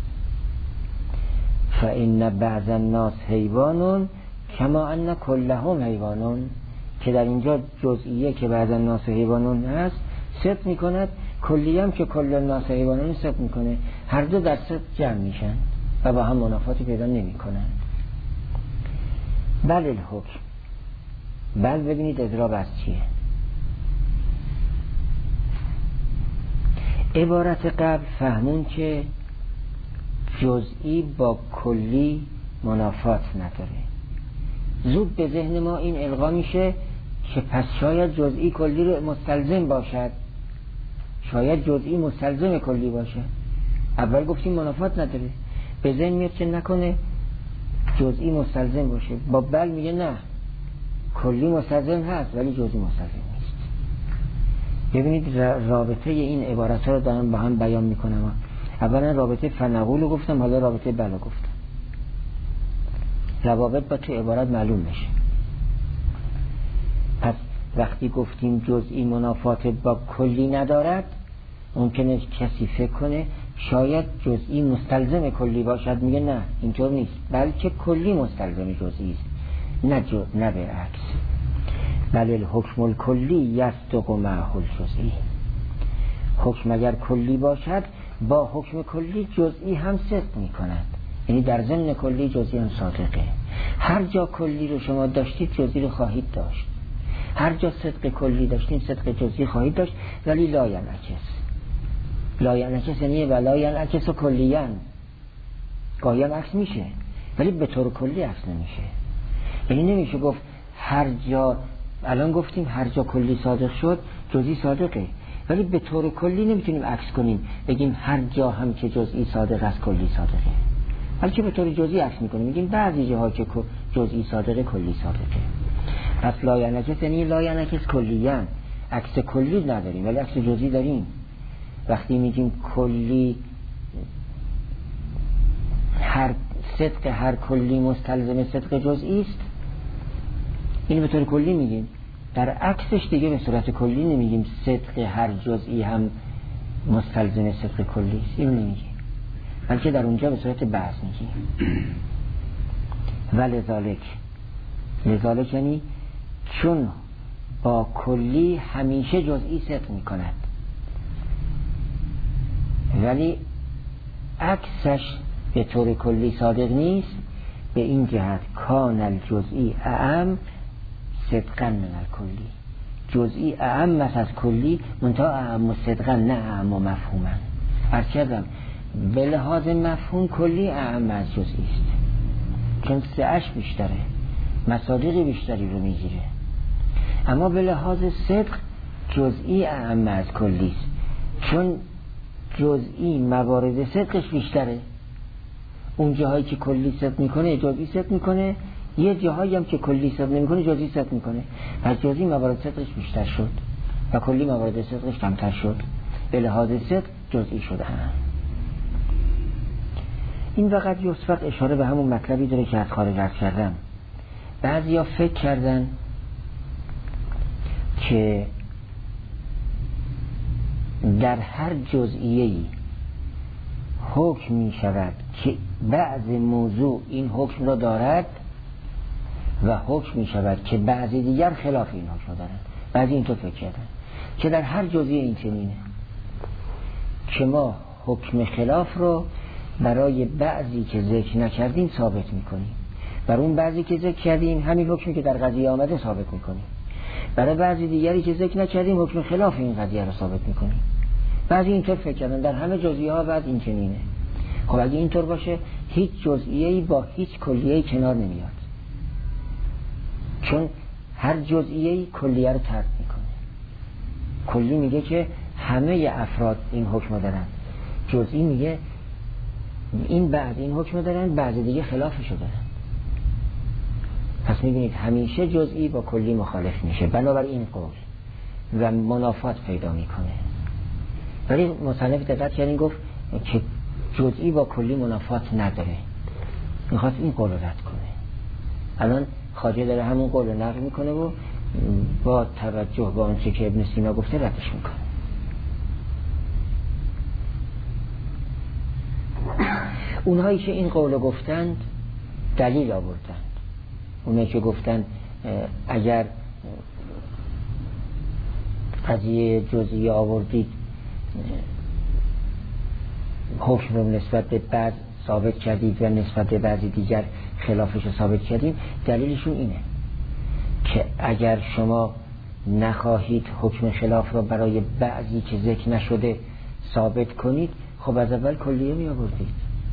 فإن بعض الناس حیوانون کما ان کلهم حیوانون، که در اینجا جزئیه که بعض الناس حیوانون هست ست می کند، کلیه هم که کل الناس حیوانون ست می کنه، هر دو در ست جمع میشن و با هم منافاتی پیدا نمی کنند. بل الحکم، بل ببینید اضراب از چیه. عبارت قبل فهمون که جزئی با کلی منافات نداره. زود به ذهن ما این القا میشه که پس شاید جزئی کلی رو مستلزم باشد، شاید جزئی مستلزم کلی باشه. اول گفتیم منافات نداره، به ذهن میاد که نکنه جزئی مستلزم باشه. با بل میگه نه، کلی مستلزم هست ولی جزئی مستلزم نیست. ببینید رابطه این عبارت ها رو دارم با هم بیان میکنم. اولا رابطه فنقول رو گفتم، حالا رابطه بلا گفتم. روابط با تو عبارت معلوم بشه. پس وقتی گفتیم جزئی منافات با کلی ندارد، ممکنه کسی فکر کنه شاید جزئی مستلزم کلی باشد. میگه نه، اینطور نیست، بلکه کلی مستلزم جزئی است، نه جو... نه به عکس. بل الحکم الکلی یصدق معه الجزئی. حکم اگر کلی باشد با حکم کلی جزئی هم صدق می کند. یعنی در ضمن کلی جزئی هم صادقه. هر جا کلی رو شما داشتید جزئی رو خواهید داشت، هر جا صدق کلی داشتید صدق جزئی خواهید داشت. ولی لا ینعکس. لا ینعکس یعنی ولا ینعکس و کلیاً. گاهی هم عکس میشه ولی به طور کلی عکس نمیشه. یعنی نمیشه گفت هر جا، الان گفتیم هر جا کلی صادق شد جزئی صادقه، ولی به طور کلی نمیتونیم عکس کنیم بگیم هر جا هم که جزئی صادق است کلی صادقه، بلکه به طور جزئی عکس میکنیم، میگیم بعضی جاها که جزئی صادقه کلی صادقه. پس لا ینعکس یعنی لا ینعکس کلیاً، عکس کلی نداریم ولی عکس جزئی داریم. وقتی میگیم کلی هر صدق هر کلی مستلزم صدق جزئی است، اینو به طور کلی میگیم. در عکسش دیگه به صورت کلی نمیگیم صدق هر جزئی هم مستلزم صدق کلی است، اینو نمیگیم، بلکه در اونجا به صورت بعض میگیم. ولذالک، لذالک یعنی چون با کلی همیشه جزئی صدق میکند، ولی عکسش به طور کلی صادق نیست. به این جهت کان الجزئی اعم صدقا من الکلی. جزئی اعم از کلی، منتها اعم صدقا نه اعم مفهوما. هرچندم به لحاظ مفهوم کلی اعم از جزئی است، چون سعش بیشتره، مصادیق بیشتری رو میگیره. اما به لحاظ صدق جزئی اعم از کلی است، چون جزئی موارد صدقش بیشتره. اون جاهایی که کلی صدق میکنه جزئی صدق میکنه، یه جاهایی هم که کلی صدق نمیکنه جزئی صدق میکنه. پس جزئی موارد صدقش بیشتر شد و کلی موارد صدقش کمتر شد. به لحاظ صدق جزئی شده هم. این فقط یوسفق اشاره به همون مطلبی داره که از خارج عرض کردم. بعضیا فکر کردن که در هر جزئیه‌ای حکم می شود که بعض موضوع این حکم را دارد و حکم می شود که بعضی دیگر خلاف این حکم را دارد. بعضی اینطور فکر کردن که در هر جزئیه این چنینه که ما حکم خلاف رو برای بعضی که ذکر نکردیم ثابت می کنیم، برای اون بعضی که ذکر کردیم همین حکمی که در قضیه آمده ثابت می کنیم، برای بعضی دیگری که ذکر نکردیم حکم خلاف این قضیه رو ثابت می کنیم. بعضی اینطور فکر کردن در همه جزئیه ها بعد این چنینه. خب اگه اینطور باشه هیچ جزئیه‌ای با هیچ کلیه‌ای کنار نمیاد، چون هر جزئیه‌ای کلیه رو ترک میکنه. کلی میگه که همه افراد این حکم دارن، جزئی میگه این بعض این حکم دارن بعض دیگه خلافشو دارن. پس میبینید همیشه جزئی با کلی مخالف میشه، بنابراین این قول و منافات پیدا میکنه. ولی مصنف دقت کردین گفت که جزئی با کلی منافات نداره، میخواست این قول رو رد کنه. الان خواجه داره همون قول رو نقل میکنه و با توجه به آنچه که ابن سینا گفته ردش میکنه. اونهایی که این قول رو گفتند دلیل آوردند. اونهایی که گفتند اگر قضیه جزئی آوردید حکم رو نسبت به بعض ثابت کردید و نسبت به بعضی دیگر خلافش رو ثابت کردیم، دلیلشون اینه که اگر شما نخواهید حکم خلاف رو برای بعضی که ذکر نشده ثابت کنید، خب از اول کلیه می آوردید.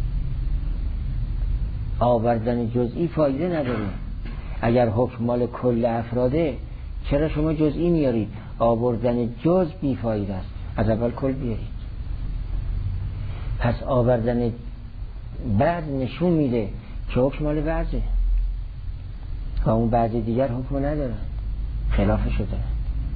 آوردن جزئی فایده نداره. اگر حکم مال کل افراده چرا شما جزئی میارید؟ آوردن جز بی فایده است، از اول کل بیارید. پس آوردن بعض نشون میده که حکم مال بعضه و اون بعض دیگر حکم ندارن، خلافشو دارن.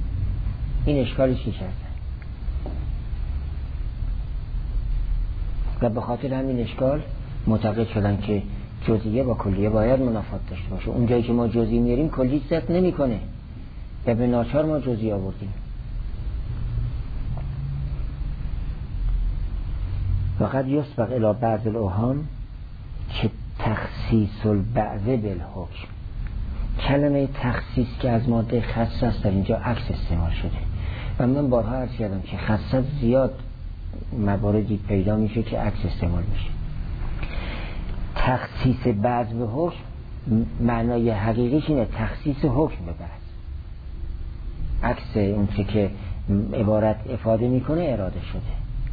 این اشکالش چی کردن؟ و به خاطر همین اشکال معتقد شدن که جزئیه با کلیه باید منافات داشته باشه. اون جایی که ما جزئی میاریم کلی صدق نمیکنه و به ناچار ما جزئی آوردیم. وقد یسبق الی بعض الاوهام که تخصیص البعض بالحکم. کلمه تخصیص که از ماده خاص است در اینجا عکس استعمال شده و من بارها عرض کردم که خاص زیاد مواردی پیدا میشه که عکس استعمال میشه. تخصیص بعض به حکم معنای حقیقیش اینه تخصیص حکم به بعض، عکس اون چه که عبارت افاده میکنه اراده شده.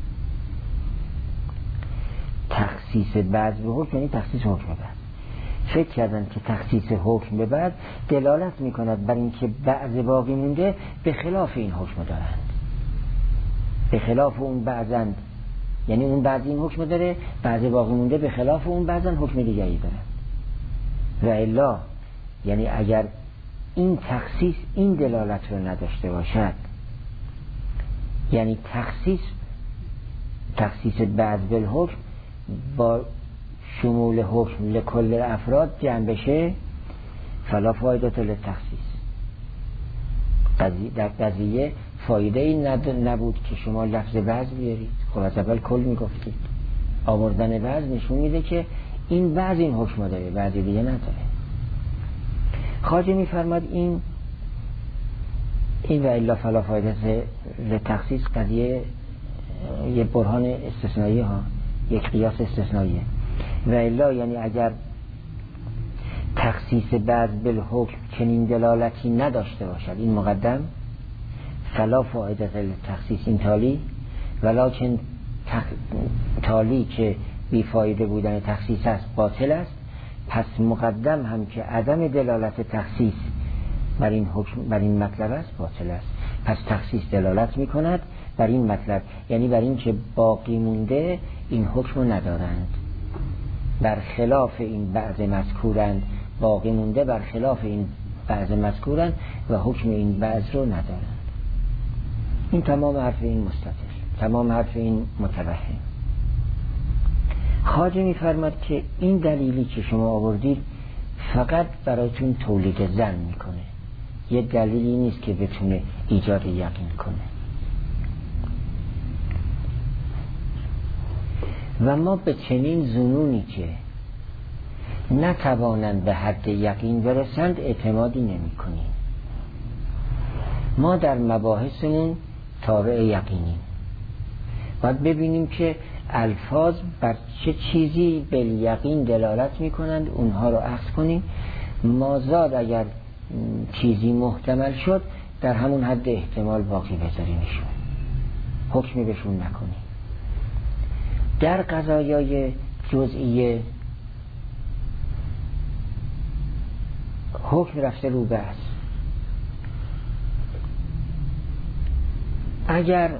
تخصیص بعض به حکم یعنی تخصیص حکم به بعض. فکر کردن که تخصیص حکم به بعض دلالت میکند بر اینکه بعض باقی مونده به خلاف این حکم دارند، به خلاف اون بعضند، یعنی اون بعض این حکم داره، بعض باقی مونده به خلاف اون بعضن حکم دیگری دارن. و الا یعنی اگر این تخصیص این دلالت رو نداشته باشد، یعنی تخصیص تخصیص بعض بالحکم با شمول حکم لکل افراد جمع بشه فلا فایده للتخصیص. در قضیه فایده این نبود که شما لفظ بعض بیارید، خب از اول کل میگفتید. آوردن بعض نشون میده که این بعض این حکم داره، بعض دیگه نداره. خواجه میفرماد این این و الا فلا فایده للتخصیص قضیه یه برهان استثنایی ها، یک قیاس استثنائیه. و الا یعنی اگر تخصیص بعض بالحکم چنین دلالتی نداشته باشد، این مقدم، فلا فایده للتخصیص این تالی، ولکن تخ... تالی که بیفایده بودن تخصیص است باطل است، پس مقدم هم که عدم دلالت تخصیص بر این حکم بر این مطلب است باطل است. پس تخصیص دلالت می کند بر این مطلب، یعنی بر این که باقی مونده این حکم رو ندارند، بر خلاف این بعض مذکورند، باقی مونده بر خلاف این بعض مذکورند و حکم این بعض رو ندارند. این تمام حرف این مستطر، تمام حرف این متوهم. خواجه می‌فرماد که این دلیلی که شما آوردید فقط برایتون تولید ظن میکنه، یه دلیلی نیست که بتونه ایجاد یقین کنه. و ما به چنین ظنونی که نتوانند به حد یقین برسند اعتمادی نمی کنیم. ما در مباحثمون تابع یقینیم، باید ببینیم که الفاظ بر چه چیزی به یقین دلالت می کنند، اونها رو اخذ کنیم. مازاد اگر چیزی محتمل شد در همون حد احتمال باقی بذاریمشون، حکمی بهشون نکنیم. در قضایای جزئیه حکم رفته رو بحث، اگر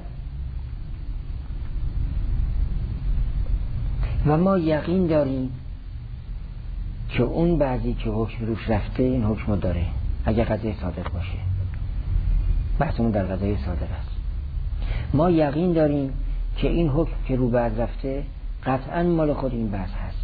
و ما یقین داریم که اون بعضی که حکم روش رفته این حکم داره، اگر قضیه صادق باشه، بحثمون در قضیه صادق است، ما یقین داریم که این حکم که رو بعض رفته قطعا مال خود این بعض هست.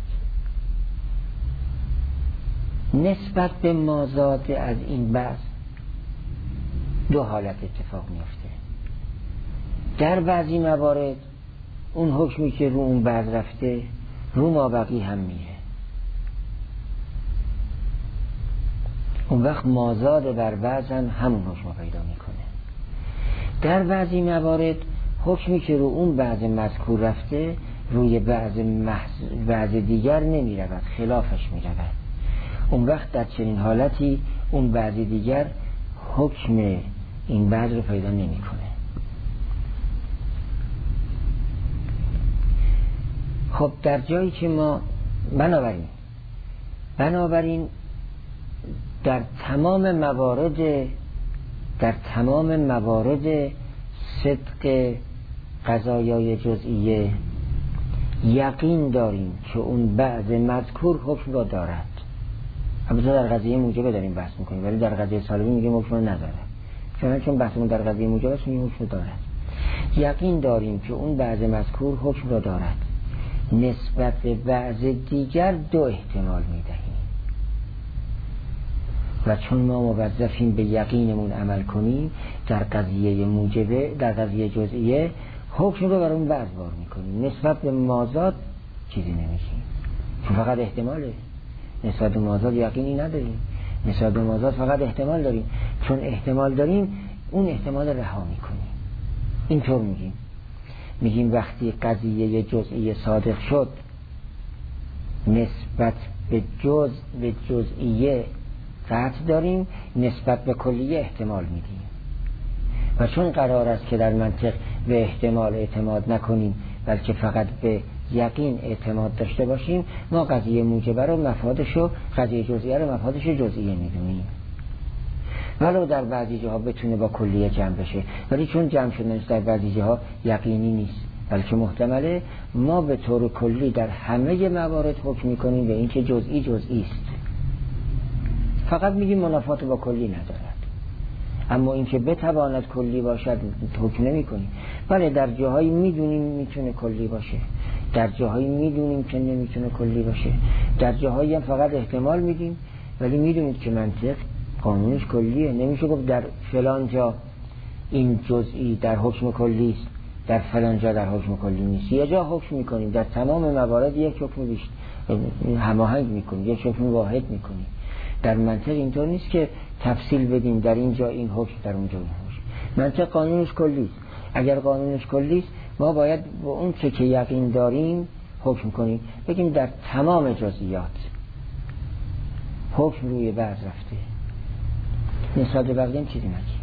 نسبت به مازاد از این بعض دو حالت اتفاق میفته. در بعضی موارد اون حکمی که رو اون بعض رفته رو مابقی هم میره، اون وقت مازاد بر بعض هم همون حکم پیدا میکنه. در بعضی موارد حکمی که رو اون بعض مذکور رفته روی بعض, محض... بعض دیگر نمی رود، خلافش می رود. اون وقت در چنین حالتی اون بعض دیگر حکم این بعض رو پیدا نمی کنه. خب در جایی که ما بنابراین بنابراین در تمام موارد در تمام موارد صدق قضایای جزئیه یقین داریم که اون بعض مذکور حکم را دارد. البته در قضیه موجبه داریم بحث میکنیم، ولی در قضیه سالبی میگیم حکم نداره، چون چون بحثمون در قضیه موجبه است میگیم حکم دارد. یقین داریم که اون بعض مذکور حکم را دارد. نسبت به بعض دیگر دو احتمال میدهیم و چون ما موظفیم به یقینمون عمل کنیم در قضیه موجبه، در قضیه جزئیه حکم رو بر اون بعض بار میکنیم، نسبت به مازاد چیزی نمیگیم چون فقط احتماله. نسبت به مازاد یقینی نداریم، نسبت به مازاد فقط احتمال داریم. چون احتمال داریم اون احتمال رها میکنیم. اینطور میگیم میگیم وقتی قضیه جزئی صادق شد نسبت به جز به جزئیه قطع داریم، نسبت به کلیه احتمال میدیم. و چون قرار است که در منطق به احتمال اعتماد نکنیم بلکه فقط به یقین اعتماد داشته باشیم، ما قضیه موجبه رو مفادش و قضیه جزئیه رو مفادش جزئیه میدونیم. ولو در بعضی جاها بتونه با کلیه جمع بشه، ولی چون جمع شدنش در بعضی جاها یقینی نیست بلکه محتمله، ما به طور کلی در همه موارد حکم میکنیم به اینکه جزئی جزئی است. فقط میگیم منافات با کلی ندارد، اما اینکه بتواند کلی باشد حکم نمی کنیم. بله در جاهایی میدونیم میتونه کلی باشه، در جاهایی میدونیم که نمیتونه کلی باشه، در جاهایی هم فقط احتمال میدیم ولی میدونید که منطق قانونش کلیه. نمیشه گفت در فلان جا این جزئی در حکم کلی است، در فلان جا در حکم کلی نیست. یه جا حکم میکنیم در تمام موارد یک حکم بیشتر هماهنگ میکنیم، یک حکم واحد میکنیم. در منطق اینطور نیست که تفصیل بدیم در این جا این حکم در اون جا این حکم. منطق قانونش کلی است. اگر قانونش کلی است ما باید با اون چه که یقین داریم حکم کنیم. بگیم در تمام جزئیات حکم روی بعض رفته، نسبت به بقیه چیزی نگیم،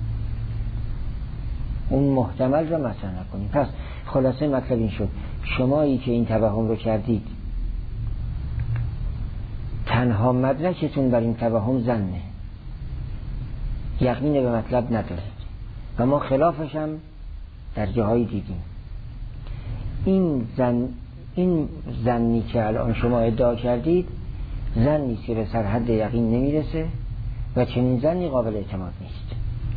اون محتمل را مطرح نکنیم. پس خلاصه مطلب این شد شمایی که این توهم رو کردید تنها مدرکتون بر این توهم ظنه، یقین به مطلب ندارید و ما خلافش هم در جاهایی دیدیم. این زن این ظنی که الان شما ادعا کردید ظنی است که به سرحد یقین نمیرسه و چنین ظنی قابل اعتماد نیست.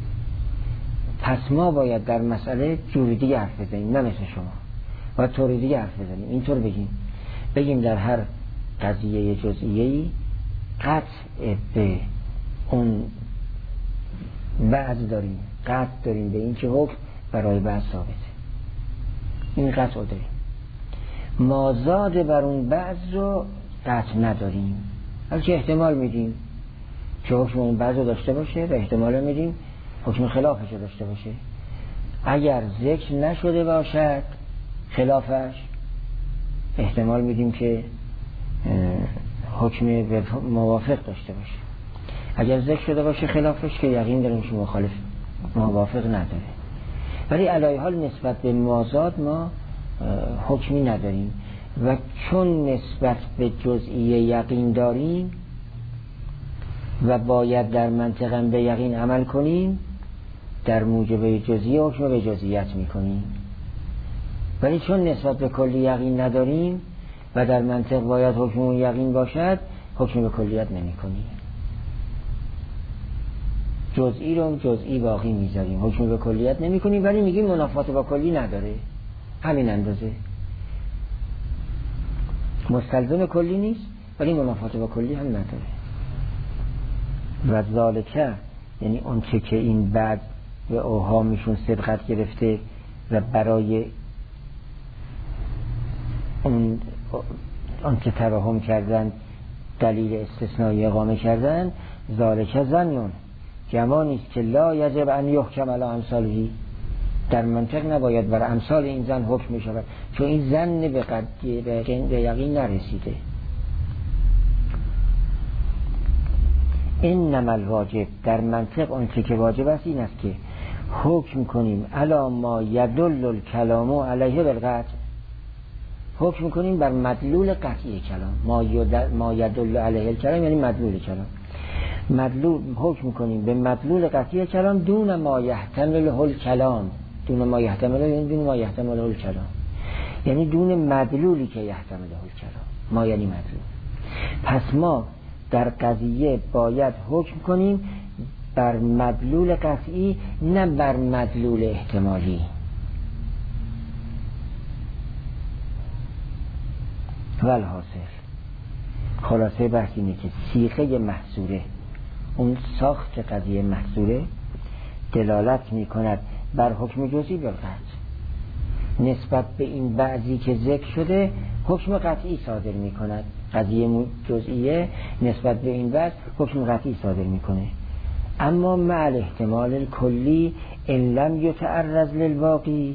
پس ما باید در مسئله جوری دیگه حرف بزنیم، نه مثل شما و طوری دیگه حرف بزنیم. اینطور بگیم بگیم در هر قضیه جزئیه‌ای قطع به اون بعض داریم، قطع داریم به این که حکم برای بعض ثابته، این قطع داریم. مازاد بر اون بعض رو قطع نداریم بلکه احتمال میدیم که حکم اون بعض رو داشته باشه و احتمال میدیم حکم خلافش رو داشته باشه. اگر ذکر نشده باشد خلافش احتمال میدیم که حکم موافق داشته باشه. اگر ذکر شده باشه خلافش که یقین داریم که مخالف موافق نداره. ولی علی حال نسبت به مازاد ما حکمی نداریم و چون نسبت به جزئیه یقین داریم و باید در منطقه به یقین عمل کنیم در موجب جزئیه حکم به جزئیت میکنیم. ولی چون نسبت به کلی یقین نداریم و در منطق باید حکم یقین باشد حکم به کلیت نمی کنیم، جزئی رو جزئی باقی میذاریم، حکم به کلیت نمی کنیم ولی میگیم منافات با کلی نداره، همین اندازه مستلزم کلی نیست ولی منافات با کلی هم نداره. و ذالکه یعنی اون چه که این بعد و اوهامشون صدقت گرفته و برای اون آن که توهم کردن دلیل استثنایی اقامه کردن، ذالک ظنون گمانی است که لا یجب ان یحکم علی امثاله، در منطق نباید بر امثال این زن حکم بشود چون این زن به قدی به یقین نرسیده. انما الواجب در منطق اون چه که واجب است این است که حکم کنیم علی ما یدل الکلام علیه بالقطع، حکم کنیم بر مدلول قطعی کلام. ما ما یدل علیه الکلام یعنی مدلول کلام، مدلول حکم کنیم به مدلول قطعی کلام دون ما یحتمل الکلام، دون ما یحتمل یعنی دون ما یحتمل الکلام یعنی دون مدلولی که یحتمل الکلام، ما یعنی مدلول. پس ما در قضیه باید حکم کنیم بر مدلول قطعی نه بر مدلول احتمالی. والحاصل خلاصه بحث اینه که صیغه محصوره، اون ساخت قضیه محصوره دلالت می کند بر حکم جزئی بالقطع. نسبت به این بعضی که ذکر شده حکم قطعی صادر می کند. قضیه جزئیه نسبت به این بعض حکم قطعی صادر می کنه. اما مع الاحتمال الکلی ان لم یتعرض للباقی،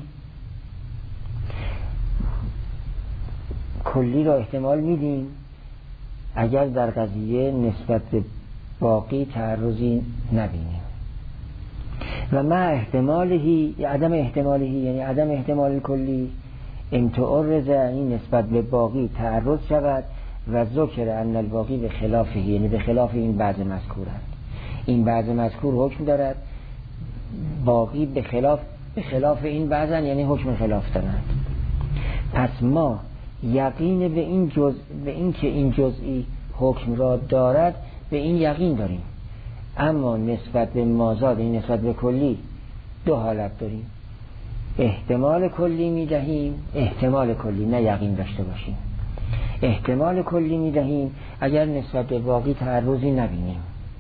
کلی را احتمال میدیم اگر در قضیه نسبت به باقی تعرضی نبینیم. و مع احتمالهی عدم احتمالهی یعنی عدم احتمال کلی ان تعرض این نسبت به باقی تعرض شود و ذکر ان الباقی به خلافه یعنی به خلاف این بعض مذکور است. این بعض مذکور حکم دارد، باقی به خلاف به خلاف این بعضن یعنی حکم خلاف دارد. پس ما یقین به این جز به این که این جزئی حکم را دارد به این یقین داریم. اما نسبت به مازاد این نسبت به کلی دو حالت داریم، احتمال کلی میدهیم، احتمال کلی نه یقین داشته باشیم. احتمال کلی میدهیم اگر نسبت به باقی تعرضی نبینیم،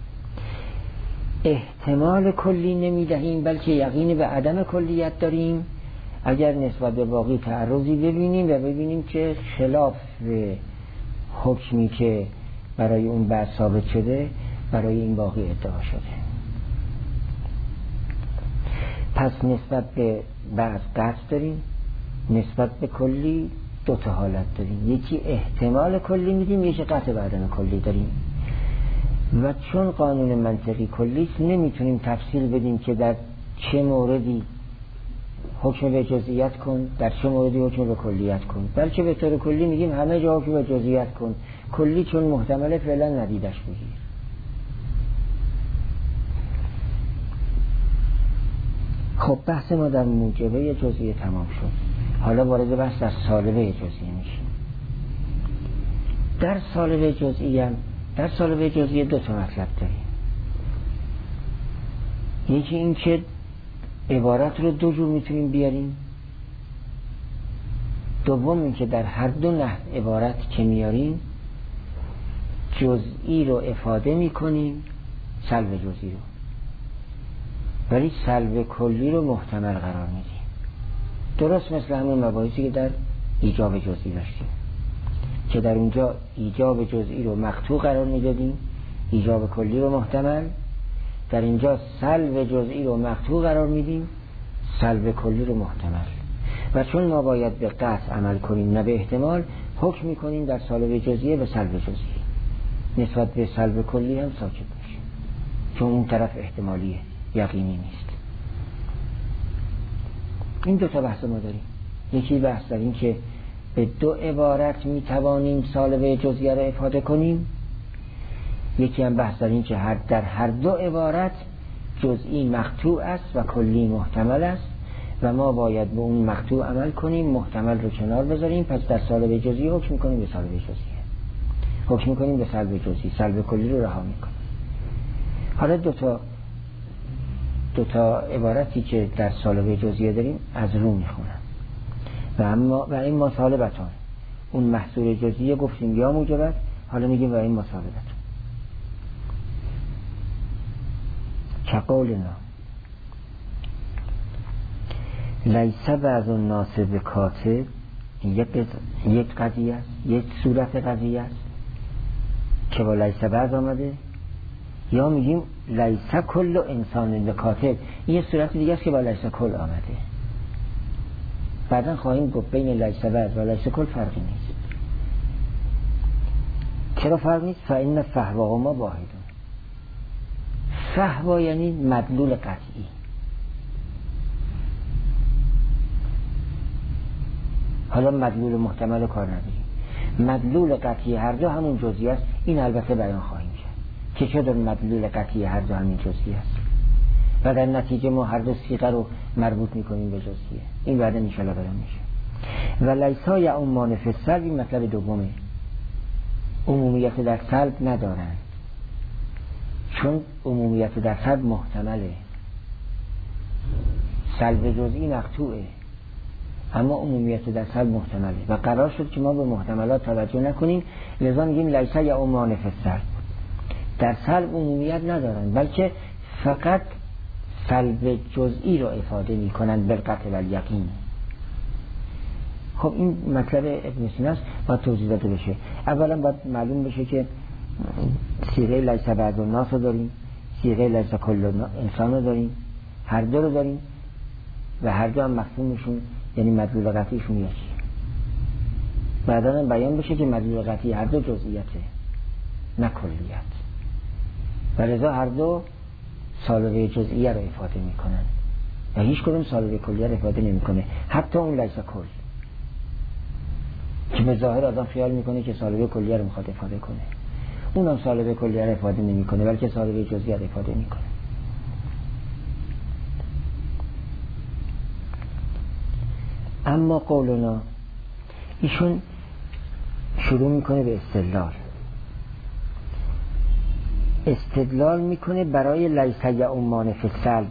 احتمال کلی نمیدهیم بلکه یقین به عدم کلیت داریم اگر نسبت به باقی تعرضی ببینیم و ببینیم که خلاف حکمی که برای اون بعد ثابت شده برای این باقی ادعا شده. پس نسبت به بعض قطع داریم، نسبت به کلی دو تا حالت داریم، یکی احتمال کلی میدیم، یکی قطع به عدم کلی داریم. و چون قانون منطقی کلیست نمیتونیم تفصیل بدیم که در چه موردی حکم به جزئیت کن، در چه موردی حکم به کلیت کن، بلکه به طور کلی میگیم همه جا حکم به جزئیت کن، کلی چون محتمله فعلا ندیدش بگیر. خب بحث ما در موجبه جزئیه تمام شد، حالا وارد بحث در سالبه جزئیه میشیم. در سالبه جزئیه در سالبه جزئیه دو تا مطلب داریم، یکی این که عبارت رو دو جور میتونیم بیاریم، دوم این که در هر دو نحو عبارت که میاریم جزئی رو افاده میکنیم، سلب جزئی رو، ولی سلب کلی رو محتمل قرار میدیم. درست مثل همون مباحثی که در ایجاب جزئی داشتیم که در اونجا ایجاب جزئی رو مقطوع قرار میدادیم، ایجاب کلی رو محتمل. در اینجا سلب جزئی رو مقطوع قرار میدیم، سلب کلی رو محتمل. و چون ما باید به قطع عمل کنیم نه به احتمال، حکم میکنیم در سالب جزئیه به سلب جزئی، نسبت به سلب کلی هم ساکت میشیم چون اون طرف احتمالیه، یقینی نیست. این دو تا بحث ما داریم، یکی بحث داریم که به دو عبارت میتوانیم سالب جزئیه رو افاده کنیم، یکی هم بحث داریم که هر در هر دو عبارت جزئی مقطوع است و کلی محتمل است و ما باید به اون مقطوع عمل کنیم، محتمل رو کنار بذاریم. پس در سالب جزئی حکم میکنیم به سالب جزئیه، حکم میکنیم به سلب جزئی، سلب کلی رو رها میکنیم. حالا دو تا دو تا عبارتی که در سالب جزئیه داریم از رو میخونم و اما و این مصالبتان، اون محصول جزئیه گفتیم یا موجبت، حالا میگیم و این مصالبتان. چقولنا لیس بعض الناس بکاتب، یک یک قضیه است، یک صورت قضیه است که با لیس بعض آمده، یا میگیم لیس کل انسان بکاتب، این یه صورت دیگه است که با لیس کل آمده. بعدا خواهیم گفت بین لیس بعض و لیس کل فرقی نیست. چرا فرق نیست؟ فإن فحواهما واحد. فحوا یعنی مدلول قطعی. حالا مدلول محتمل کار نداریم، مدلول قطعی هر دو همون جزئی است. این البته بیان خواهیم کرد که چطور مدلول قطعی هر دو همین جزئی است و در نتیجه ما هر دو صیغه رو مربوط میکنیم به جزئیه. این بعدا ان شاء الله بیان میشه. و لیسا یعمان فی السلب، این مطلب دومه، عمومیت در سلب ندارند چون عمومیت در سلب محتمله، سلب جزئی مقطوعه، اما عمومیت در سلب محتمله و قرار شد که ما به محتملات توجه نکنیم، لذا میگیم لیس یعمان فی السلب. در سلب عمومیت ندارن بلکه فقط سلب جزئی رو افاده میکنن بالقطع و الیقین. خب این مطلب ابن سینا است، باید توضیح داده بشه. اولا باید معلوم بشه که صیغه لیس بعض الناس رو داریم، صیغه لیس کل انسان رو داریم، هر دو رو داریم و هر دو هم مفهومشون یعنی مدلول قطعیشون یکی. بعدا بیان بشه که مدلول قطعی هر دو جزئیته نه کلیت و لذا هر دو سالبه جزئیه رو افاده میکنن و هیچ کدوم سالبه کلیه رو افاده نمیکنه، حتی اون لیس کل که به ظاهر آدم خیال میکنه که سالبه کلیه رو میخواد افاده کنه، اونم سالبه کلیه رو افاده نمیکنه بلکه سالبه جزئیه رو افاده میکنه. اما قولنا ایشون شروع میکنه به استدلال استدلال میکنه برای لیس یعمان فی السلب.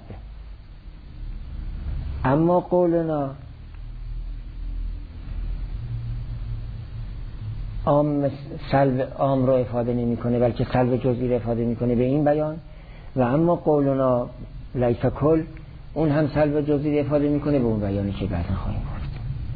اما قولنا عام سلب عام رو افاده نمیکنه بلکه سلب جزئی رو افاده میکنه به این بیان، و اما قولنا لیس کل اون هم سلب جزئی رو افاده میکنه به اون بیانی که بعدا خواهیم گفت.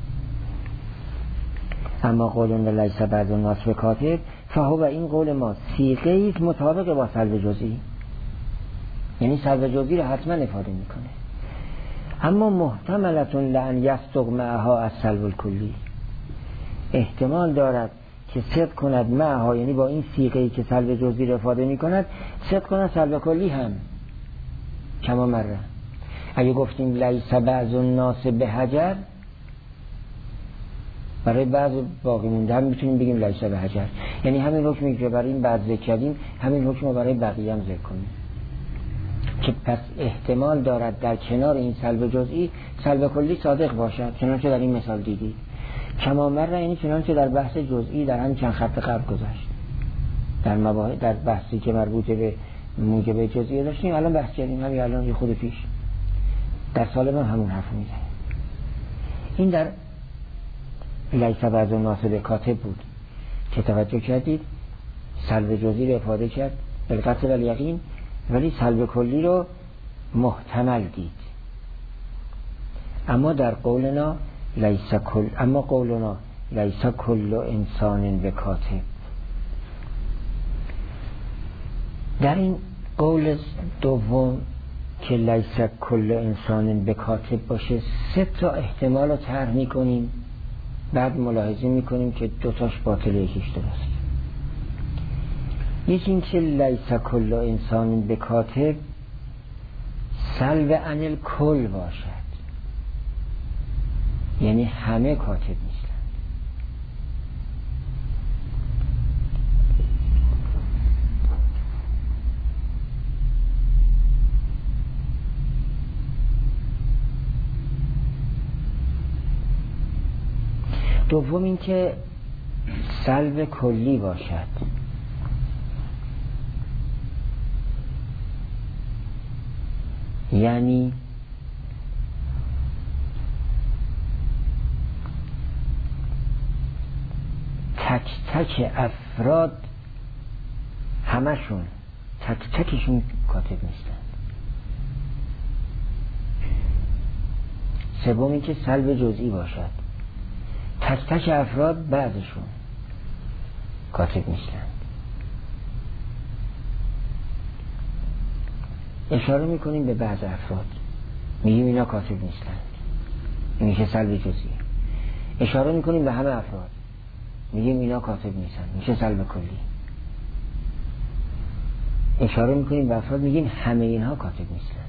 اما قولنا لیس بعض الناس بکاتب فهو این قول ما صیغه است مطابق با سلب جزئی، یعنی سلب جزئی رو حتما افاده میکنه. اما محتملتون لان یصدق معها از سلب الکلی، احتمال دارد که صدق کند معها، یعنی با این صیغه‌ای که سلب جزئی رو افاده میکند صدق کند سلب کلی هم. کما مره اگه گفتیم لیس بعض الناس بحجر، برای بعض باقی مونده هم میتونیم بگیم لیس بحجر، یعنی همین حکمی که برای این بعض ذکر کردیم همین حکم رو برای بقیه هم ذکر کنیم که پس احتمال دارد در کنار این سلب جزئی سلب کلی صادق باشد، چنانچه در این مثال دیدید. کما مره یعنی چنانچه در بحث جزئی در هم چند خط قبل گذشت، در مباحث در بحثی که مربوط به موجب جزئی داشتیم الان بحث کردیم، همین الان یه خود پیش در سال من همون حرف میزنیم. این در لیس بعض الناس بکاتب بود که توجه کردید سلب جزئی رو افاده کرد بالقطع و الیقین ولی سلب کلی رو محتمل دید. اما در قولنا لیس کل اما قولنا لیس کل انسان بکاتب، در این قول دوم که لیس کل انسان بکاتب باشه سه تا احتمال رو طرح میکنیم، بعد ملاحظه میکنیم که دوتاش باطل یکیش درست. یکی این که لیس کل انسان بکاتب سلب عن الکل باشد، یعنی همه کاتب نیستن. دوم این که سلب کلی باشد، یعنی تک تک افراد همشون تک تکشون کاتب نیستن. سوم این که سلب جزئی باشد، تک تک افراد بعضشون کاتب نیستن. اشاره میکنیم به بعض افراد میگیم اینا کاتب نیستن، این میشه سلب جزئی. اشاره میکنیم به همه افراد میگیم اینا کاتب نیستن، میشه سلب کلی. اشاره میکنیم به افراد میگیم همه اینها کاتب نیستن.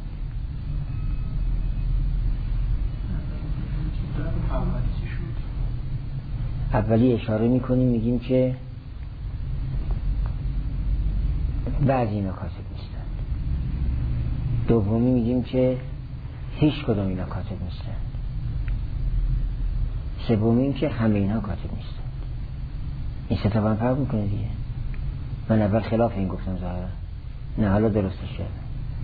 اولی اشاره میکنیم میگیم که بعضی اینا کاتب نیستن. دومی میگیم که هیچ کدوم اینا کاتب نیستن. سومی که همه اینا کاتب نیستن. این سه تا با هم فرق میکنه دیگه. من اول خلاف این گفتم ظاهرا، نه حالا درستش کردم.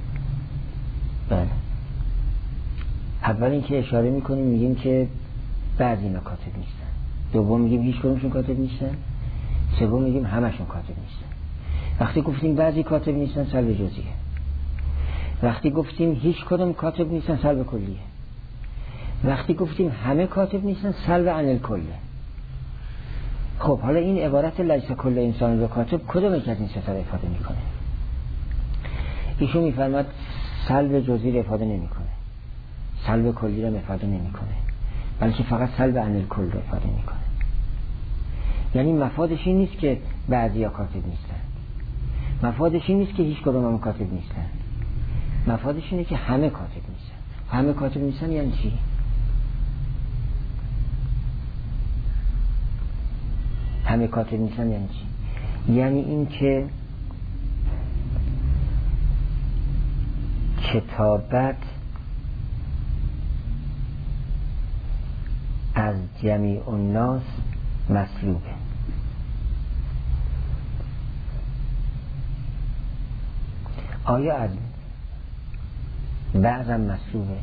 بله، اول این که اشاره میکنیم میگیم که بعضی اینا کاتب نیستن. دوم میگیم هیچ کدومشون کاتب نیستن. سوم میگیم همشون کاتب نیستن. وقتی گفتیم بعضی کاتب نیستن سلب جزئیه. وقتی گفتیم هیچ کدوم کاتب نیستن سلب کلیه. وقتی گفتیم همه کاتب نیستن سلب عن الکله. خب حالا این عبارت لیس کل انسان به کاتب کدوم یک از این سه افاده میکنه؟ ایشون میفرماد سلب جزئی رو افاده نمیکنه، سلب کلی رو افاده نمیکنه، بلکه فقط سلب عن الکل رو افاده میکنه. یعنی مفادش این نیست که بعضیا کاتب نیستن، مفادش این نیست که هیچ کدوم هم کاتب نیستن، مفادش اینه که همه کاتب نیستن. همه کاتب نیستن یعنی چی؟ همه کاتب نیستن یعنی چی؟ یعنی این که کتابت از جمیع الناس مسلوبه. آیا از بعضم مسلوبه؟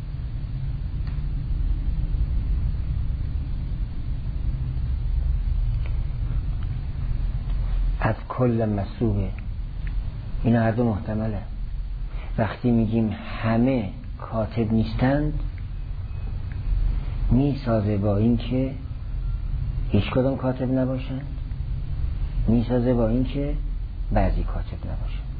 از کل مسلوبه؟ اینا هر دو محتمله. وقتی میگیم همه کاتب نیستند میسازه با این که هیچ کدوم کاتب نباشند، میسازه با این که بعضی کاتب نباشند.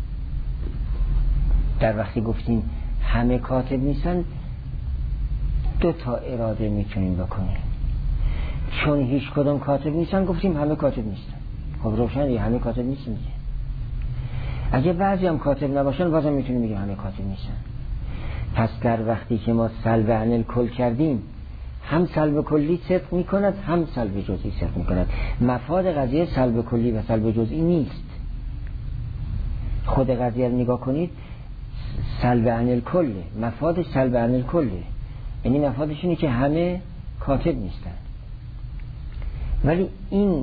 در وقتی گفتیم همه کاتب نیستن دو تا اراده میتونیم بکنیم. چون هیچ کدوم کاتب نیستن گفتیم همه کاتب نیستن. خب روشن یه همه کاتب نیستن دیگه. اگه بعضی هم کاتب نباشن بازم میتونیم بگیم همه کاتب نیستن. پس در وقتی که ما سلب عن الکل کردیم هم سلب کلی صدق میکند هم سلب جزئی صدق میکند. مفاد قضیه سلب کلی و سلب جزئی نیست. خود قضیه رو نگاه کنید، سلب عن الکل، مفادش سلب عن الکل، یعنی مفادش اینه که همه کاتب نیستن. ولی این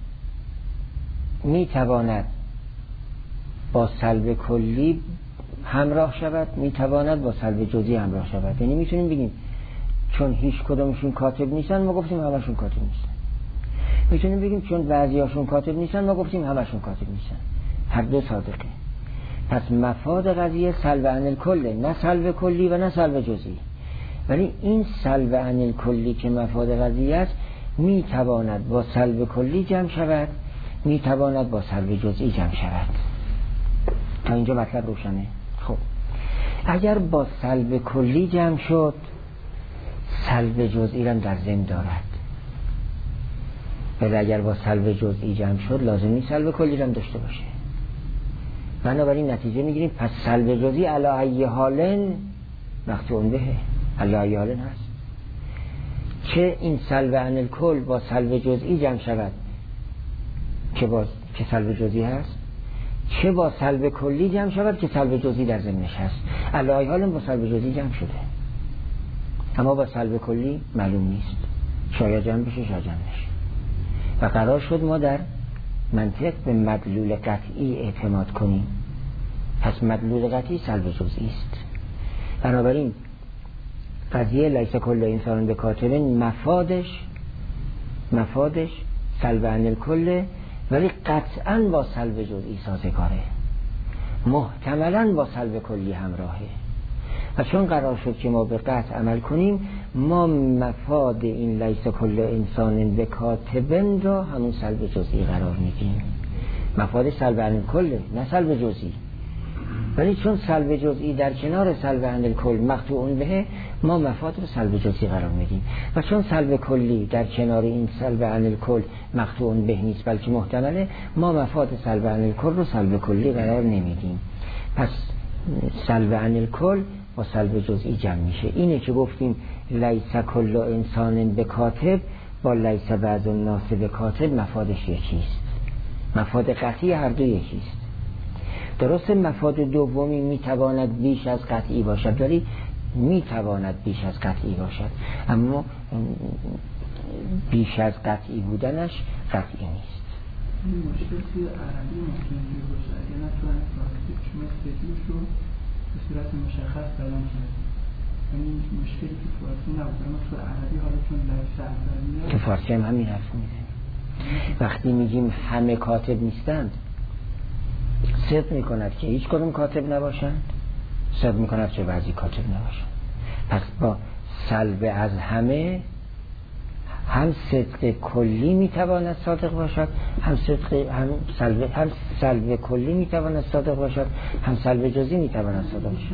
میتواند با سلب کلی همراه شود، میتواند با سلب جزئی همراه شود. یعنی میتونیم بگیم چون هیچ کدومشون کاتب نیستن ما گفتیم همشون کاتب نیستن. میتونیم بگیم چون بعضیاشون کاتب نیستن ما گفتیم همشون کاتب نیستن. هر دو صادقه. پس مفاد قضیه سلب عن الکل، نه سلب کلی و نه سلب جزئی. ولی این سلب عن الکلی که مفاد قضیه است میتواند با سلب کلی جمع شود، میتواند با سلب جزئی جمع شود. تا اینجا مطلب روشنه. خب اگر با سلب کلی جمع شد سلب جزئی را در ضمن دارد، ولی اگر با سلب جزئی جمع شد لازم نیست سلب کلی را داشته باشه. بنابراین نتیجه میگیریم پس سلب جزئی علی ای حالن مقطوع به علی ای حالن هست. چه این سلب عن الکل با سلب جزئی جمع شود که با که سلب جزئی هست، چه با سلب کلی جمع شود که سلب جزئی در ضمنش هست. علی ای حالن با سلب جزئی جمع شده، اما با سلب کلی معلوم نیست، شاید جمع بشه شاید جمع نشه. و قرار شد ما در منطق به مدلول قطعی اعتماد کنیم. پس مدلول قطعی سلب جزئی است. بنابراین قضیه لیس کل انسان به کاتب مفادش مفادش سلب عن الکل، ولی قطعا با سلب جزئی سازگاره، محتملا با سلب کلی همراهه. و چون قرار شد که ما به قطع عمل کنیم ما مفاد این لیس کل انسان به کاتبن را همون سلب جزئی قرار میدیم. مفاد سلب عن الکل نه سلب جزئی. ولی چون سلب جزئی در کنار سلب عن الکل مقطوع به ما مفاد رو سلب جزئی قرار میدیم. و چون سلب کلی در کنار این سلب عن الکل مقطوع به نیست بلکه محتمله ما مفاد سلب عن الکل رو سلب کلی قرار نمیدیم. پس سلب عن الکل با سلب جزئی جمع میشه. اینه که گفتیم لیس کل انسان به کاتب با لیس بعض الناس به کاتب مفادش یکیست. مفاد قطعی هر دو یکیست. درست مفاد دومی میتواند بیش از قطعی باشد، ولی میتواند بیش از قطعی باشد، اما بیش از قطعی بودنش قطعی نیست. این مشکل توی عربی ممکنه باشه اگه نتونن پراکتیک شما استیتیوش رو به صورت مشخص بیان کنید. یعنی مشکلی که فارسی نبود، اما تو عربی حالا چون لیس اول میاد تو فارسی هم همین حرف میزنیم. وقتی میگیم همه کاتب نیستند، صدق میکند که هیچ کدوم کاتب نباشند، صدق میکند که بعضی کاتب نباشند. پس با سلب از همه هم صدق کلی میتواند صادق باشد، هم صدق هم سلب هم سلب کلی میتواند صادق باشد، هم سلب جزئی میتواند صادق باشد.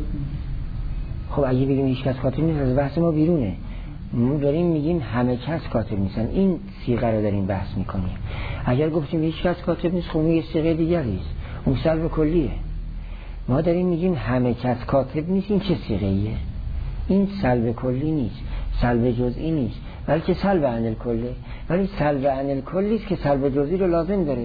خب اگه بگیم هیچ کس کاتب نیست، از بحث ما بیرونه. ما داریم میگیم همه کس کاتب نیستن، این صیغه رو داریم بحث میکنیم. اگر گفتیم هیچ کس کاتب نیست، خب اون یه صیغه دیگری است، اون سلب کلیه. ما داریم میگیم همه کس کاتب نیست، این چه صیغه ایه؟ این سلب کلی نیست، سلب جزئی نیست، بلکه سلب عن الکله. ولی سلب عن الکلی است که سلب جزئی رو لازم داره،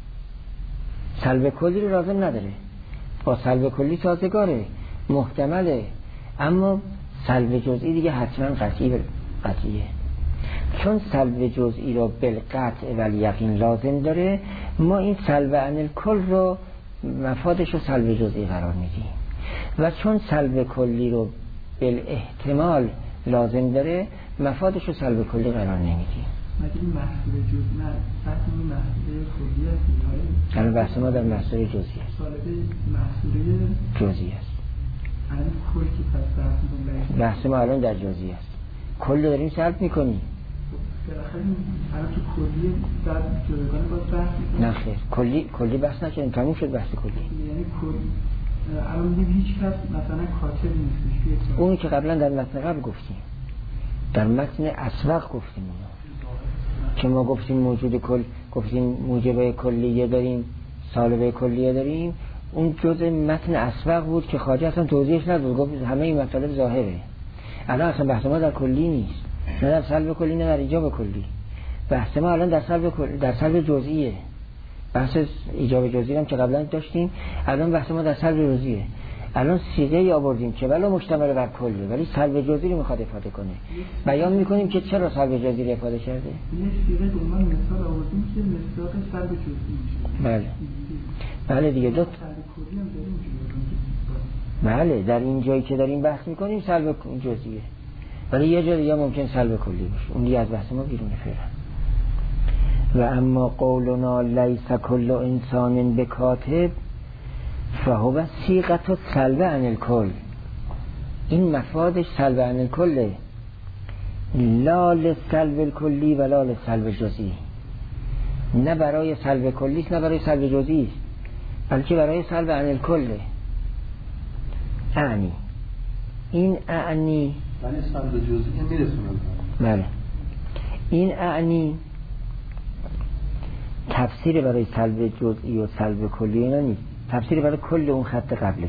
سلب کلی رو لازم نداره. با سلب کلی سازگاره، محتمله، اما سلب جزئی دیگه حتما قطعی قطعیه. چون سلب جزئی رو بالقطع و الیقین لازم داره، ما این سلب عن الکل رو مفادش رو سلب جزئی قرار میدیم، و چون سلب کلی رو بالاحتمال لازم داره، مفادش رو سلب کلی قرار نمیدیم. مگه این محصول جزئی نه، بحث این محصول کلی است؟ الان بحث ما در محصول جزئی است. سالبه محصول جزئی است. الان کل که پس بحث می‌کنیم، بحث ما الان در جزئی است. کل رو داریم سلب می‌کنیم. بالاخره الان تو کلی در جداگانه باید بحث می‌کنیم. نه خیر، کلی کلی بحث نکنیم، تموم شد بحث کلی. یعنی کل الان میگیم هیچ کس مثلا کاتب نیست. اون که قبلا در متن قبل گفتیم، در متن اسبق گفتیم اونو که ما گفتیم موجود کل، گفتیم موجبه کلیه داریم، سالبه کلیه داریم. اون جزء متن اسبق بود که خارجی اصلا توضیحش نداد، گفت همه این مطالب ظاهره. الان اصلا بحث ما در کلی نیست، نه در سلب کلی نه در ایجاب کلی. بحث ما الان در سلب کلی، در سلب جزئیه. بحث ایجاب جزئی هم که قبلا داشتیم، الان بحث ما در سلب جزئیه. الان صیغه ای آوردیم که ولو مشتمل بر کله، ولی سلب جزئی رو میخواد افاده کنه. بیان میکنیم که چرا سلب جزئی رو افاده کرده. این صیغه به عنوان مثال آوردیم که مصداق سلب جزئی میشه. بله بله دیگه دو بله در این جایی که داریم بحث میکنیم سلب جزئیه، ولی یه جا دیگه ممکن سلب کلی باشه، اون دیگه از بحث ما بیرونه فعلا. و اما قولنا لیس کل انسان بکاتب فهو صیغه سلب عن الکل. این مفادش سلب عن الکل، لا لسلب الکلی ولا لسلب جزئی. نه برای سلب کلی است نه برای سلب جزئی است، بلکه برای سلب عن الکل. اعنی این اعنی یعنی سلب جزئی میرسونه. بله این اعنی تفسیر برای سلب جزئی و سلب کلی نه نیست، تفسیر برای کل اون خط قبله.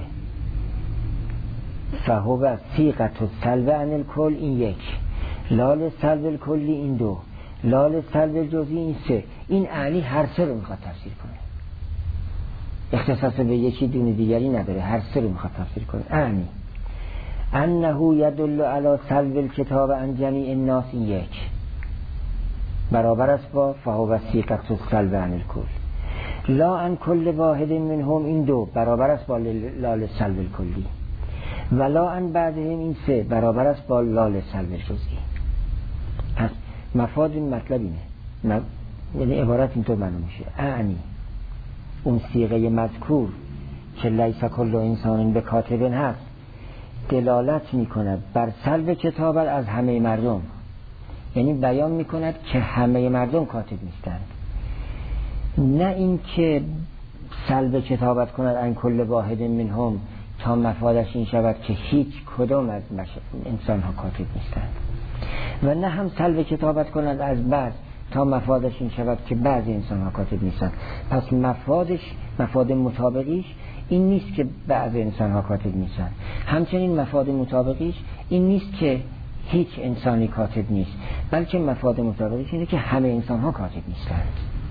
فهو صیغه سلب عن الکل این یک، لال سلب الکلی این دو، لال سلب جزئی این سه. این اعنی هر سه رو میخواد تفسیر کنه، اختصاص به یکی دون دیگری نداره، هر سه رو میخواد تفسیر کنه. اعنی انه یدل علی سلب الکتاب عن جمیع الناس این یک، برابر است با فهو صیغه سلب عن الکل. لا عن کل واحد منهم این دو، برابر است با لال سلب الکلی. ولا عن بعضهم این سه، برابر است با لال سلب الجزئی. پس مفاد این مطلب اینه، یعنی عبارت اینطور معلوم میشه. اعنی اون صیغه مذکور که لیس کل انسان بکاتب هست، دلالت میکند بر سلب کتابت از همه مردم، یعنی بیان میکند که همه مردم کاتب نیستند، نه این که سلب کتابت کند ان کل واحد منهم تا مفادش این شود که هیچ کدام از انسان ها کاتب نیستند، و نه هم سلب کتابت کند از بعض تا مفادش این شود که بعضی انسان ها کاتب نیستند. پس مفادش، مفاد مطابقیش این نیست که بعضی انسان ها کاتب نیستند، همچنین مفاد مطابقیش این نیست که هیچ انسانی کاتب نیست، بلکه مفاد مطابقیش اینه که همه انسان ها کاتب نیستند.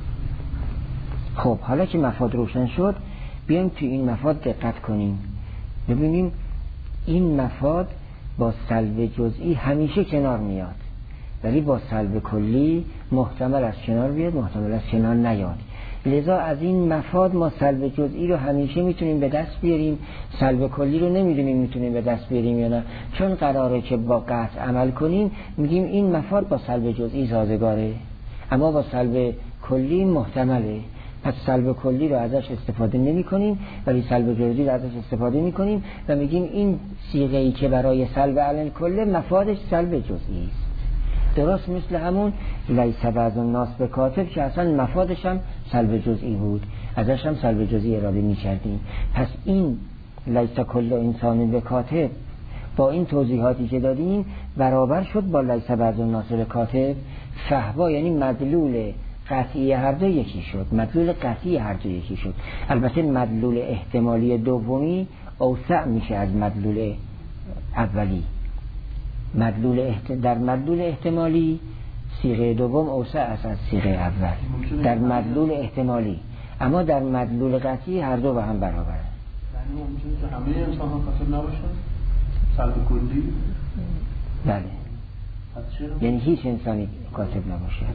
خب حالا که مفاد روشن شد، بیایم تو این مفاد دقت کنیم، ببینیم این مفاد با سلب جزئی همیشه کنار میاد، ولی با سلب کلی محتمل از کنار بیاد، محتمل از کنار نیاد. لذا از این مفاد ما سلب جزئی رو همیشه میتونیم به دست بیاریم، سلب کلی رو نمیدونیم میتونیم به دست بیاریم یا نه. چون قراره که با قطع عمل کنیم میگیم این مفاد با سلب جزئی سازگاره، اما با سلب کلی محتمله. پس سلب کلی رو ازش استفاده نمی کنیم ولی سلب جزئی رو ازش استفاده می کنیم و میگیم این صیغه‌ای که برای سلب علی کل مفادش سلب جزئی است. درست مثل همون لیس بعض الناس به کاتب که اصلا مفادش هم سلب جزئی بود، ازش هم سلب جزئی اراده می کردیم. پس این لیس کل انسان به کاتب با این توضیحاتی که دادیم برابر شد با لیس بعض الناس به کاتب. فهوا یعنی مدلول قطعی هر دو یکی شد، مدلول قطعی هر دو یکی شد. البته مدلول احتمالی دومی اوسع میشه از مدلول اولی. مدلول احت... در مدلول احتمالی صیغه دوم اوسع است از صیغه اول در مدلول احتمالی، اما در مدلول قطعی هر دو با هم برابره. یعنی ممکنه که همه انسان ها کاتب نباشن سلب کلی؟ بله، یعنی هیچ انسانی کاتب نباشه.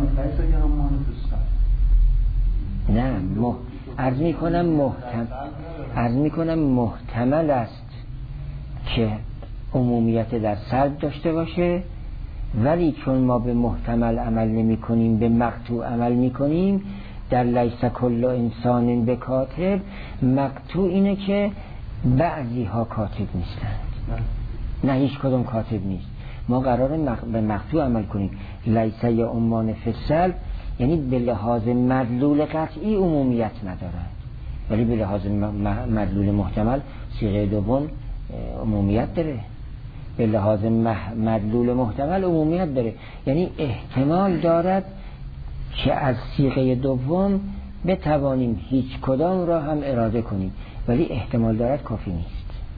نه مح... عرض می کنم محتم... عرض می کنم محتمل است که عمومیت در سلب داشته باشه، ولی چون ما به محتمل عمل نمی کنیم به مقطوع عمل می کنیم. در لیس کل انسان به کاتب مقطوع اینه که بعضی ها کاتب نیستند، نه هیچ کدوم کاتب نیست. ما قراره مق... به مقطوع عمل کنیم. لیسه یا عمان فسل یعنی به لحاظ مدلول قطعی عمومیت ندارد، ولی به لحاظ م... مدلول محتمل صیغه دوم عمومیت داره. به لحاظ مح... مدلول محتمل عمومیت داره، یعنی احتمال دارد که از صیغه دوم بتوانیم هیچ کدام را هم اراده کنیم، ولی احتمال دارد کافی نیست.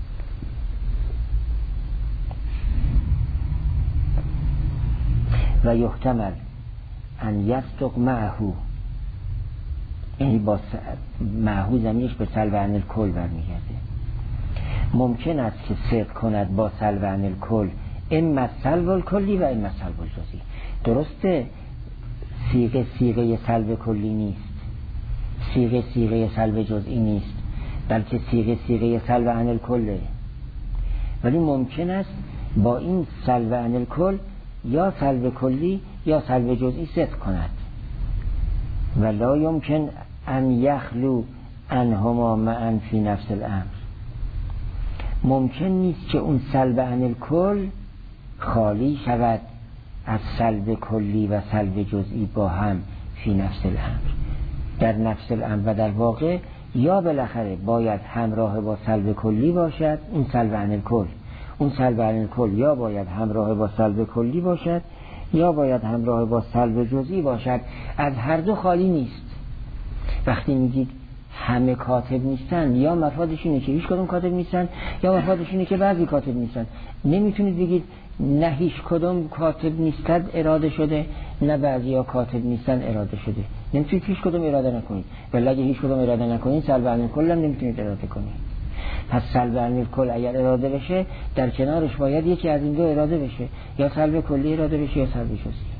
و یحتمل ان یصدق معه، یعنی با معه زمینش به سلب عن الکل برمیگرده. ممکن است که صدق کند با سلب عن الکل، اما سلب الکلی و اما سلب الجزئی. درسته صیغه صیغه سلب کلی نیست، صیغه صیغه سلب جزئی نیست، بلکه صیغه صیغه سلب عن الکله، ولی ممکن است با این سلب عن الکل یا سلب کلی یا سلب جزئی صدق کند. و لا یمکن ان یخلو انهما معا فی نفس الامر. ممکن نیست که اون سلب عن الکل خالی شود از سلب کلی و سلب جزئی با هم فی نفس الامر، در نفس الامر. و در واقع یا بالاخره باید همراه با سلب کلی باشد اون سلب عن الکل، اون سلب عن الکل یا باید همراه با سلب کلی باشد یا باید همراه با سلب جزئی باشد. از هر دو خالی نیست. وقتی میگید همه کاتب نیستن، یا مفادش اینه که هیچ کدوم کاتب نیستن یا مفادش اینه که بعضی کاتب نیستن. نمیتونید بگید نه هیچ کدوم کاتب نیستن اراده شده نه بعضی ها کاتب نیستن اراده شده. نمیتونید هیچ کدوم اراده نکنید، ولی اگه هیچ کدوم اراده نکنید سلب عن الکل هم نمیتونید اراده کنید. پس سلب عن الکل اگر اراده بشه در کنارش باید یکی از این دو اراده بشه، یا سلب کلی اراده بشه یا سلب جزئی.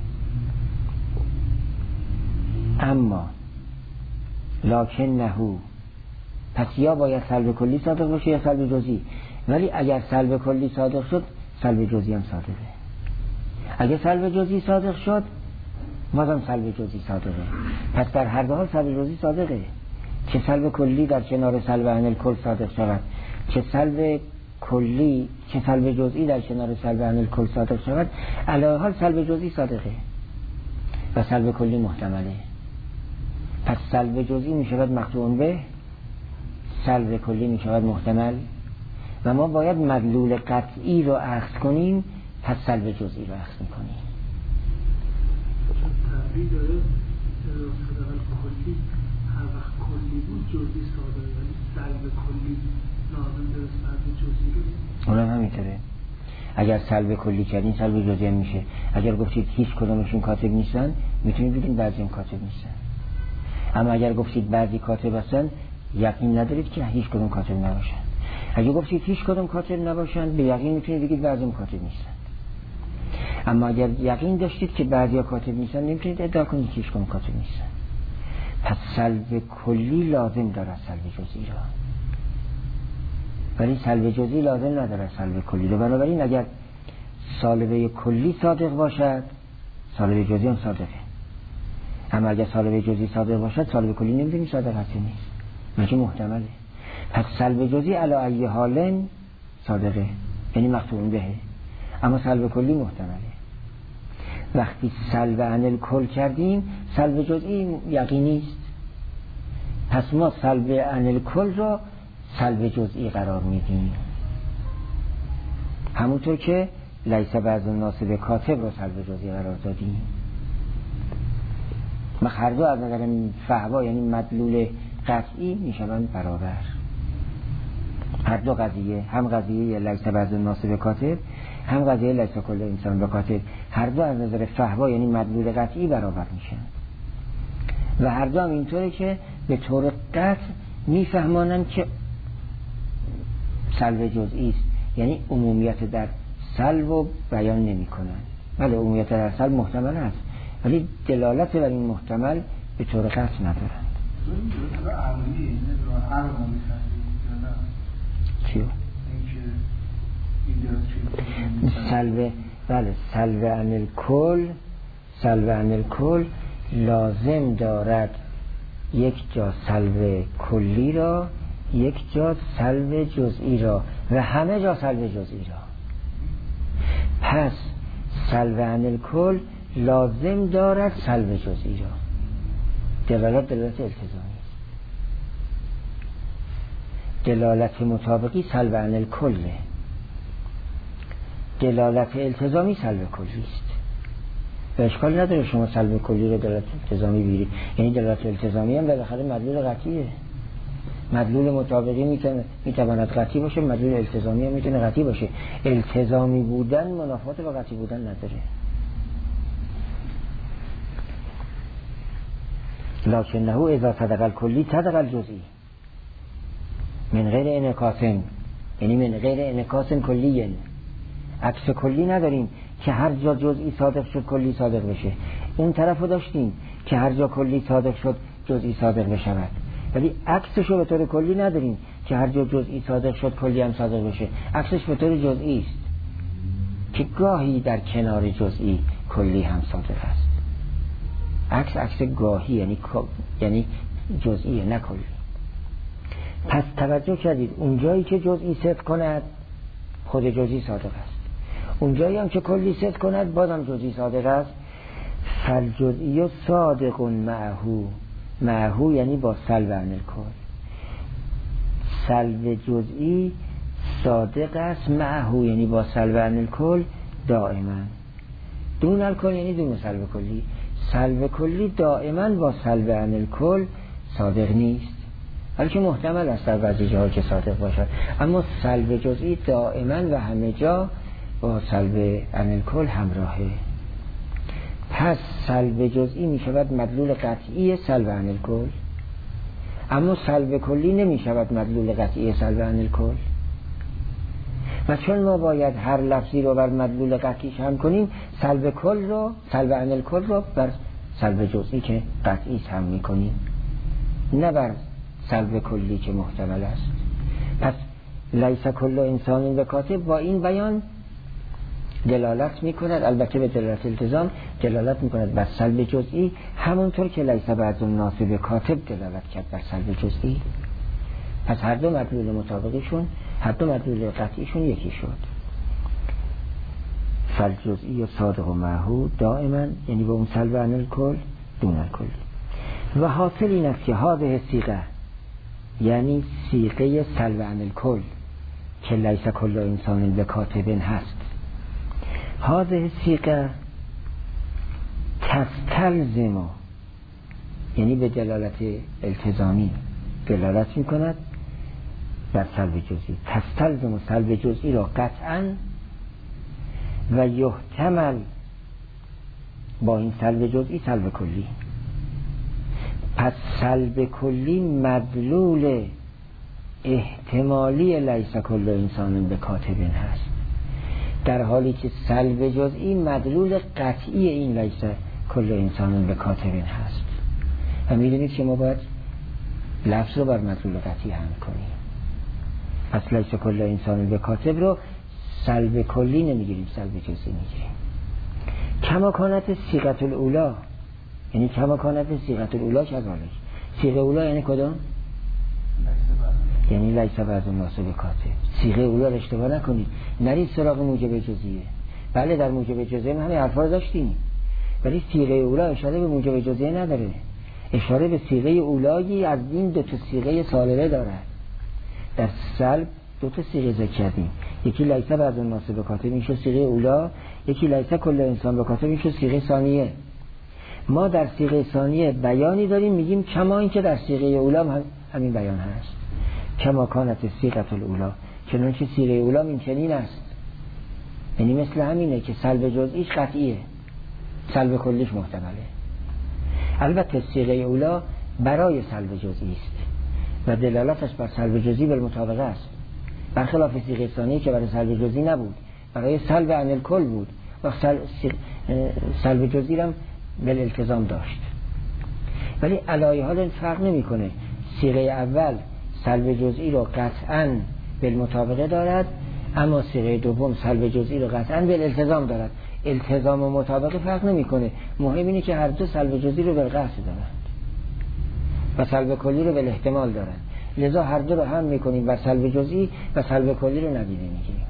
اما لکن نهو، پس یا باید سلب کلی صادق باشه یا سلب جزئی، ولی اگر سلب کلی صادق شد سلب جزئی هم صادقه. اگر سلب جزئی صادق شد بازم سلب جزئی صادقه. پس در هر دو حال سلب جزئی صادقه، چه سلب کلی در کنار سلب عن الکل صادق شود، چه سلب کلی چه سلب جزئی در کنار سلب عن الکل صادق شود، علی حال سلب جزئی صادقه و سلب کلی محتمله. پس سلب جزئی می شود مقطوع به، سلب کلی می شود محتمل، و ما باید مدلول قطعی رو اخذ کنیم، پس سلب جزئی رو اخذ می کنیم. تعبیر داره صدق کلی هر وقت کلی بود جزئی صادر، یعنی سلب کلی لازم داره سلب جزئی رو. اونم همینطوره. اگر سلب کلی کردین سلب جزئی هم میشه. اگر گفتید هیچ کدومشون کاتب نیستن میتونید بگید بعضی هم کاتب نیستن. اما اگر گفتید بعضی کاتب هستن یقین ندارید که هیچ کدوم کاتب نباشن. اگر گفتید هیچ کدوم کاتب نباشن به یقین میتونید بگید بعضی هم کاتب نیستن. اما اگر یقین داشتید که بعضی ها کاتب نیستن نمیتونید ادعا کنید که هیچ کدوم کاتب نیستن. پس سلب کلی لازم داره سلب جزئی را، ولی سلب جزئی لازم نداره سلب کلی را. بنابراین اگر سالبه کلی صادق باشد سالبه جزئی هم صادقه، اما اگر سالبه جزئی صادق باشد سالبه کلی نمیدونی صادق هست نیست، مگه محتمله. پس سلب جزئی علی ای حال صادقه، یعنی مقطوع بهه، اما سلب کلی محتمله. وقتی سلب عن الکل کردیم سلب جزئی یقینی است، پس ما سلب عن الکل را سلب جزئی قرار میدیم، همونطور که لیس بعض الناس به کاتب را سلب جزئی قرار دادیم. ما هر دو از نظر فحوا یعنی مدلول قطعی میشوند برابر. هر دو قضیه، هم قضیه لیس بعض الناس به کاتب، هم قضیه لیس کل انسان به کاتب، هر دو از نظر فحوا یعنی مدلول قطعی برابر میشن و هر دو هم اینطوره که به طور قطع میفهمانند که سلب جزئی است، یعنی عمومیت در سلب و بیان نمی کنند. ولی عمومیت در سلب محتمل است ولی دلالت بر این محتمل به طور قطع ندارند. چیو؟ سلب بله سلب عن الکل، سلب عن الکل لازم دارد یک جا سلب کلی را، یک جا سلب جزئی را و همه جا سلب جزئی را. پس سلب عن الکل لازم دارد سلب جزئی را. دلالت دلالت التزامی، دلالت مطابقی سلب عن الکل، دلالت التزامی سلب کلی است. و اشکال نداره شما سلب کلی رو دلالت التزامی بگیرید، یعنی دلالت التزامی هم بالاخره مدلول قطعیه. مدلول مطابقی میتونه میتواند قطعی باشه، مدلول التزامی هم میتونه قطعی باشه. التزامی بودن منافات با قطعی بودن نداره. لکنه اذا صدق الکلی صدق الجزئی من غیر انعکاس، یعنی من غیر انعکاس کلی، عکس کلی نداریم که هر جا جزئی صادق شد کلی صادق بشه. اون طرفو داشتیم که هر جا کلی صادق شد جزئی صادق بشود، ولی عکسشو به طور کلی نداریم که هر جا جزئی صادق شد کلی هم صادق بشه. عکسش به طور جزئی است که گاهی در کنار جزئی کلی هم صادق است. عکس عکس گاهی یعنی یعنی جزئی نه کلی. پس توجه کردید اونجایی که جزئی صدق کند خود جزئی صادق است، اونجایی هم که کلی صدق کند بازم جزئی صادق است. فالجزئی صادق معهو، معهو یعنی با سلب عن الکل، سلب جزئی صادق است معهو یعنی با سلب عن الکل دائما. دون الکل یعنی دون سلب کلی، سلب کلی دائما با سلب عن الکل صادق نیست، بلکه محتمل است در بعضی جاها که صادق باشد، اما سلب جزئی دائما و همه جا با سلب عن الکل همراهه. پس سلب جزئی می شود مدلول قطعی سلب عن الکل، اما سلب کلی نمی شود مدلول قطعی سلب عن الکل. و چون ما باید هر لفظی رو بر مدلول قطعیش هم کنیم، سلب کل رو سلب عن الکل رو بر سلب جزئی که قطعی هم می کنیم، نه بر سلب کلی که محتمل است. پس لیس کل انسان به کاتب با این بیان دلالت می کند، البته به دلالت التزام دلالت می کند بر سلب جزئی، همونطور که لیس بعض الناس به کاتب دلالت کرد بر سلب جزئی. پس هر دو مدلول مطابقیشون، هر دو مدلول قطعیشون یکی شد. فالجزئی صادق و معهود دائما یعنی با اون سلب عن الکل دون الکل. و حاصل این است که هذه صیغه یعنی صیغه سلب عن الکل که لیس کل انسان به کاتب هست، هذه صیغه تستلزم یعنی به دلالت التزامی دلالت می کند بر سلب جزئی، تستلزم و سلب جزئی را قطعا و یحتمل با این سلب جزئی سلب کلی. پس سلب کلی مدلول احتمالی لیس کل انسان به کاتب هست، در حالی که سلب جزئی مدلول قطعی این لیس کل انسان به کاتب هست. و میدونید که ما باید لفظ رو بر مدلول قطعی حمل کنیم. پس لیس کل انسان بکاتب رو سلب کلی نمیگیریم، سلب جزئی میگیریم. کما کانت صیغه الاولی، یعنی کما کانت صیغه الاولی کذالک. صیغه اولی یعنی کدام؟ یعنی لیس بعض الناس بکاتب. صیغه اولی رو اشتباه نکنید، نرید سراغ موجب جزئیه. بله در موجب جزئیه ما همین حرفا رو داشتیم، ولی صیغه اولی اشاره به موجب جزئیه نداره، اشاره به صیغه اولی از این دو تا صیغه سالبه دارد. در سلب دو تا صیغه ذکر کردیم، یکی لیس بعض الناس بکاتب میشه صیغه اولی، یکی لیس کل انسان بکاتب میشه صیغه ثانیه. ما در صیغه ثانیه بیانی داریم میگیم کما این که در صیغه اولی هم همین بیان هست، کما کانت صیغه الاولی، چنانچه صیغه اولی این چنین است. یعنی مثل همینه که سلب جزئیش قطعیه، سلب کلیش محتمله. البته صیغه اولی برای سلب جزئی است و دلالتش بر سلب جزئی بالمطابقه است، برخلاف صیغه ثانیه که برای سلب جزئی نبود، برای سلب عن الکل بود و سلب جزئی هم بالالتزام داشت. ولی علایه حال فرق نمیکنه، صیغه اول سلب جزئی رو قطعاً بالمطابقه دارد، اما صیغه دوم سلب جزئی رو قطعاً بالالتزام دارد. التزام و مطابقه فرق نمیکنه، مهم اینه که هر دو سلب جزئی رو بالقصد دارند و سلب کلی رو بالاحتمال دارند. لذا هر دو رو هم میکنیم بر سلب جزئی و سلب کلی رو ندیده میگیریم.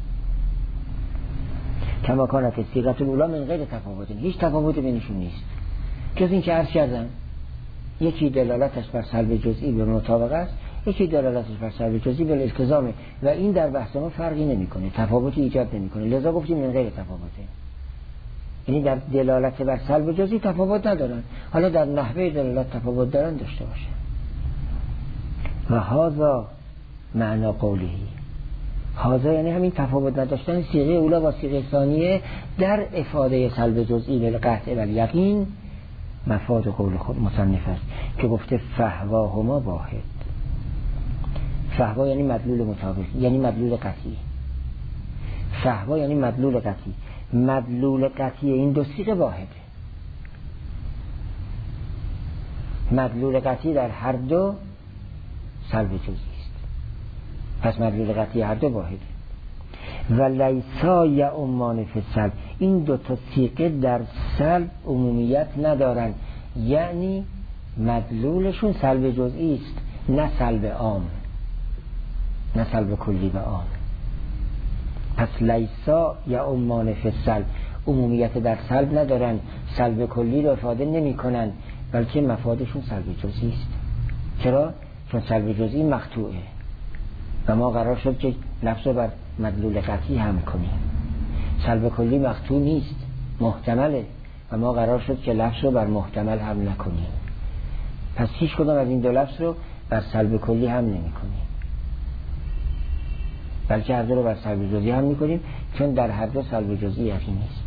کما کانت صیغه الاولی من غیر تفاوت، هیچ تفاوتی بینشون نیست، جز این که عرض کردم یکی دلالتش بر سلب جزئی به مطابقه است، یکی دلالتش بر سلب جزئی به التزامه و این در بحث ما فرقی نمیکنه، تفاوتی ایجاد نمیکنه. لذا گفتیم من غیر تفاوته، یعنی در دلالت بر سلب جزئی تفاوت ندارن، حالا در نحوه دلالت تفاوت دارن داشته باشه. و هذا معنا قوله، هذا یعنی همین تفاوت نداشتن صیغه اولی با صیغه ثانیه در افاده سلب جزئی بالقطع و الیقین مفاد قول خود مصنف است که گفته فهواهما واحد. فهوا یعنی مدلول مطابق، یعنی مدلول قطعی. فهوا یعنی مدلول قطعی، مدلول قطعی این دو صیغه واحده، مدلول قطعی در هر دو سلب جزئی است، پس مدلول قطعی هر دو واحده. و لیسا یعمان فی السلب، این دو تا صیغه در سلب عمومیت ندارن، یعنی مدلولشون سلب جزئی است، نه سلب عام، نه سلب کلی و عام. پس لیسا یعمان فی السلب، عمومیت در سلب ندارن، سلب کلی رو افاده نمی کنن، بلکه مفادشون سلب جزئی است. چرا؟ چون سلب جزئی مقطوعه و ما قرار شد که لفظ رو بر مدلول قطعی هم کنیم. سلب کلی مقطوع نیست، محتمله و ما قرار شد که لفظ رو بر محتمل هم نکنیم. پس هیچ کدام از این دو لفظ رو بر سلب کلی هم نمی کنیم، بلکه هر دو رو بر سلب جزئی هم می کنیم، چون در هر دو سلب جزئی یقینی نیست.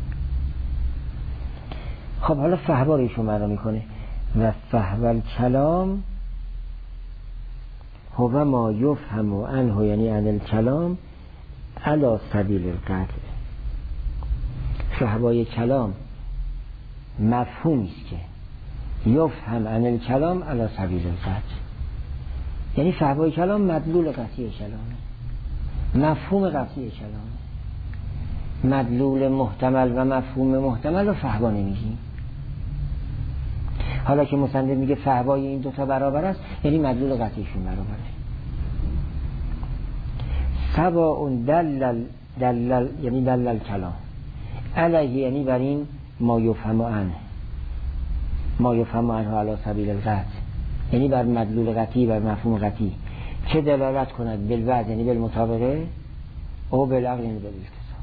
خب حالا فهوا رو ایشون معنا میکنه و فهو الکلام هو ما یفهم عنه، یعنی عن الکلام علی سبیل القطع. فهوای کلام مفهومی است که یفهم عن الکلام علی سبیل القطع، یعنی فهوای کلام مدلول قطعی کلامه، مفهوم قطعی کلامه. مدلول محتمل و مفهوم محتمل رو فهوا نمیگیم. حالا که مصنف میگه فهوای این دوتا برابر است، یعنی مدلول قطعیشون برابره. سواء دلل دلل یعنی دلل کلام علیه، یعنی بر این ما یفهم عنه، ما یفهم عنه علی سبیل القطع، یعنی بر مدلول قطعی، بر مفهوم قطعی، چه دلالت کند بالوعد یعنی بالمطابقه، او بالعقل یعنی بالالتزام.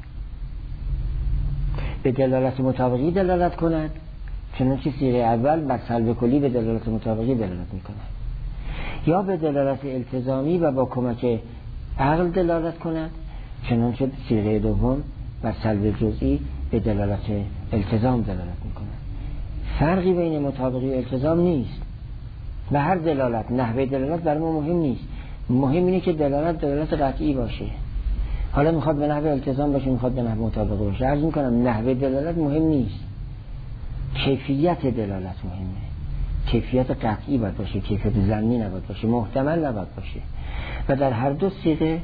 به دلالت مطابقی دلالت کند، چنانچه صیغه اول بر سلب کلی به دلالت مطابقی دلالت میکند، یا به دلالت التزامی و با کمک عقل دلالت کند، چنانچه صیغه دوم بر سلب جزئی به دلالت التزام دلالت میکند. فرقی بین مطابقی و التزام نیست و هر دلالت، نحوه دلالت برای ما مهم نیست، مهم اینه که دلالت دلالت قطعی باشه. حالا میخواد به نحوه التزام باشه، میخواد به نحوه مطابقه باشه، عرض میکنم نحوه دلالت مهم نیست، کیفیت دلالت مهمه. کیفیت قطعی باید باشه، کیفیت ظنی نباید باشه، محتمل نباید باشه. و در هر دو صیغه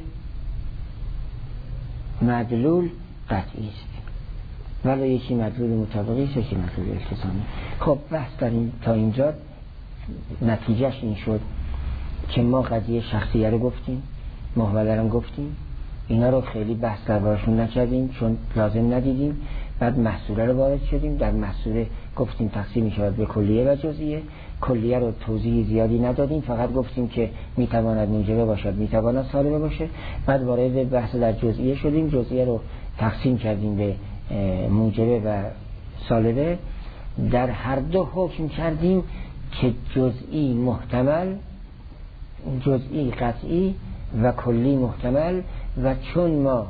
مدلول قطعی است، ولی یکی مدلول مطابقی است، یکی مدلول التزامی. خب بحث در این تا اینجا نتیجهش این شد که ما قضیه شخصیه رو گفتیم، محوله رو گفتیم، اینا رو خیلی بحث دربارشون نکردیم چون لازم ندیدیم. بعد محصوله رو وارد شدیم، در محصوله گفتیم تقسیم می‌شود به کلیه و جزئیه. کلیه رو توضیح زیادی ندادیم، فقط گفتیم که میتواند موجبه باشد، میتواند سالبه باشه. بعد وارد بحث در جزئیه شدیم، جزئیه رو تقسیم کردیم به موجبه و سالبه. در هر دو حکم کردیم که جزئی محتمل، جزئی قطعی و کلی محتمل، و چون ما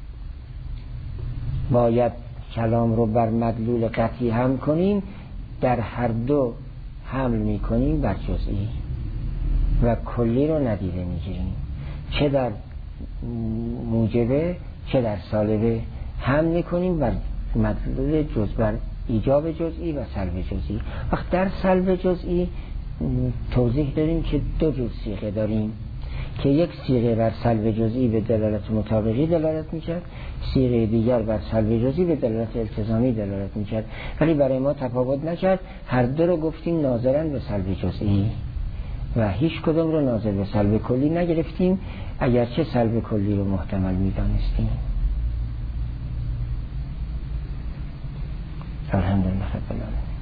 باید کلام رو بر مدلول قطعی هم کنیم، در هر دو حمل می کنیم بر جزئی و کلی رو ندیده می گیریم، چه در موجبه چه در سالبه حمل می کنیم بر مدلول جز، بر ایجاب جزئی و سلب جزئی. وقت در سلب جزئی توضیح داریم که دو جور صیغه داریم که یک صیغه بر سلب جزئی به دلالت مطابقی دلالت میکرد، صیغه دیگر بر سلب جزئی به دلالت التزامی دلالت میکرد، ولی برای ما تفاوت نکرد. هر دو رو گفتیم ناظرن به سلب جزئی و هیچ کدوم رو ناظر به سلب کلی نگرفتیم، اگرچه سلب کلی رو محتمل میدانستیم. الحمدلله رب العالمین.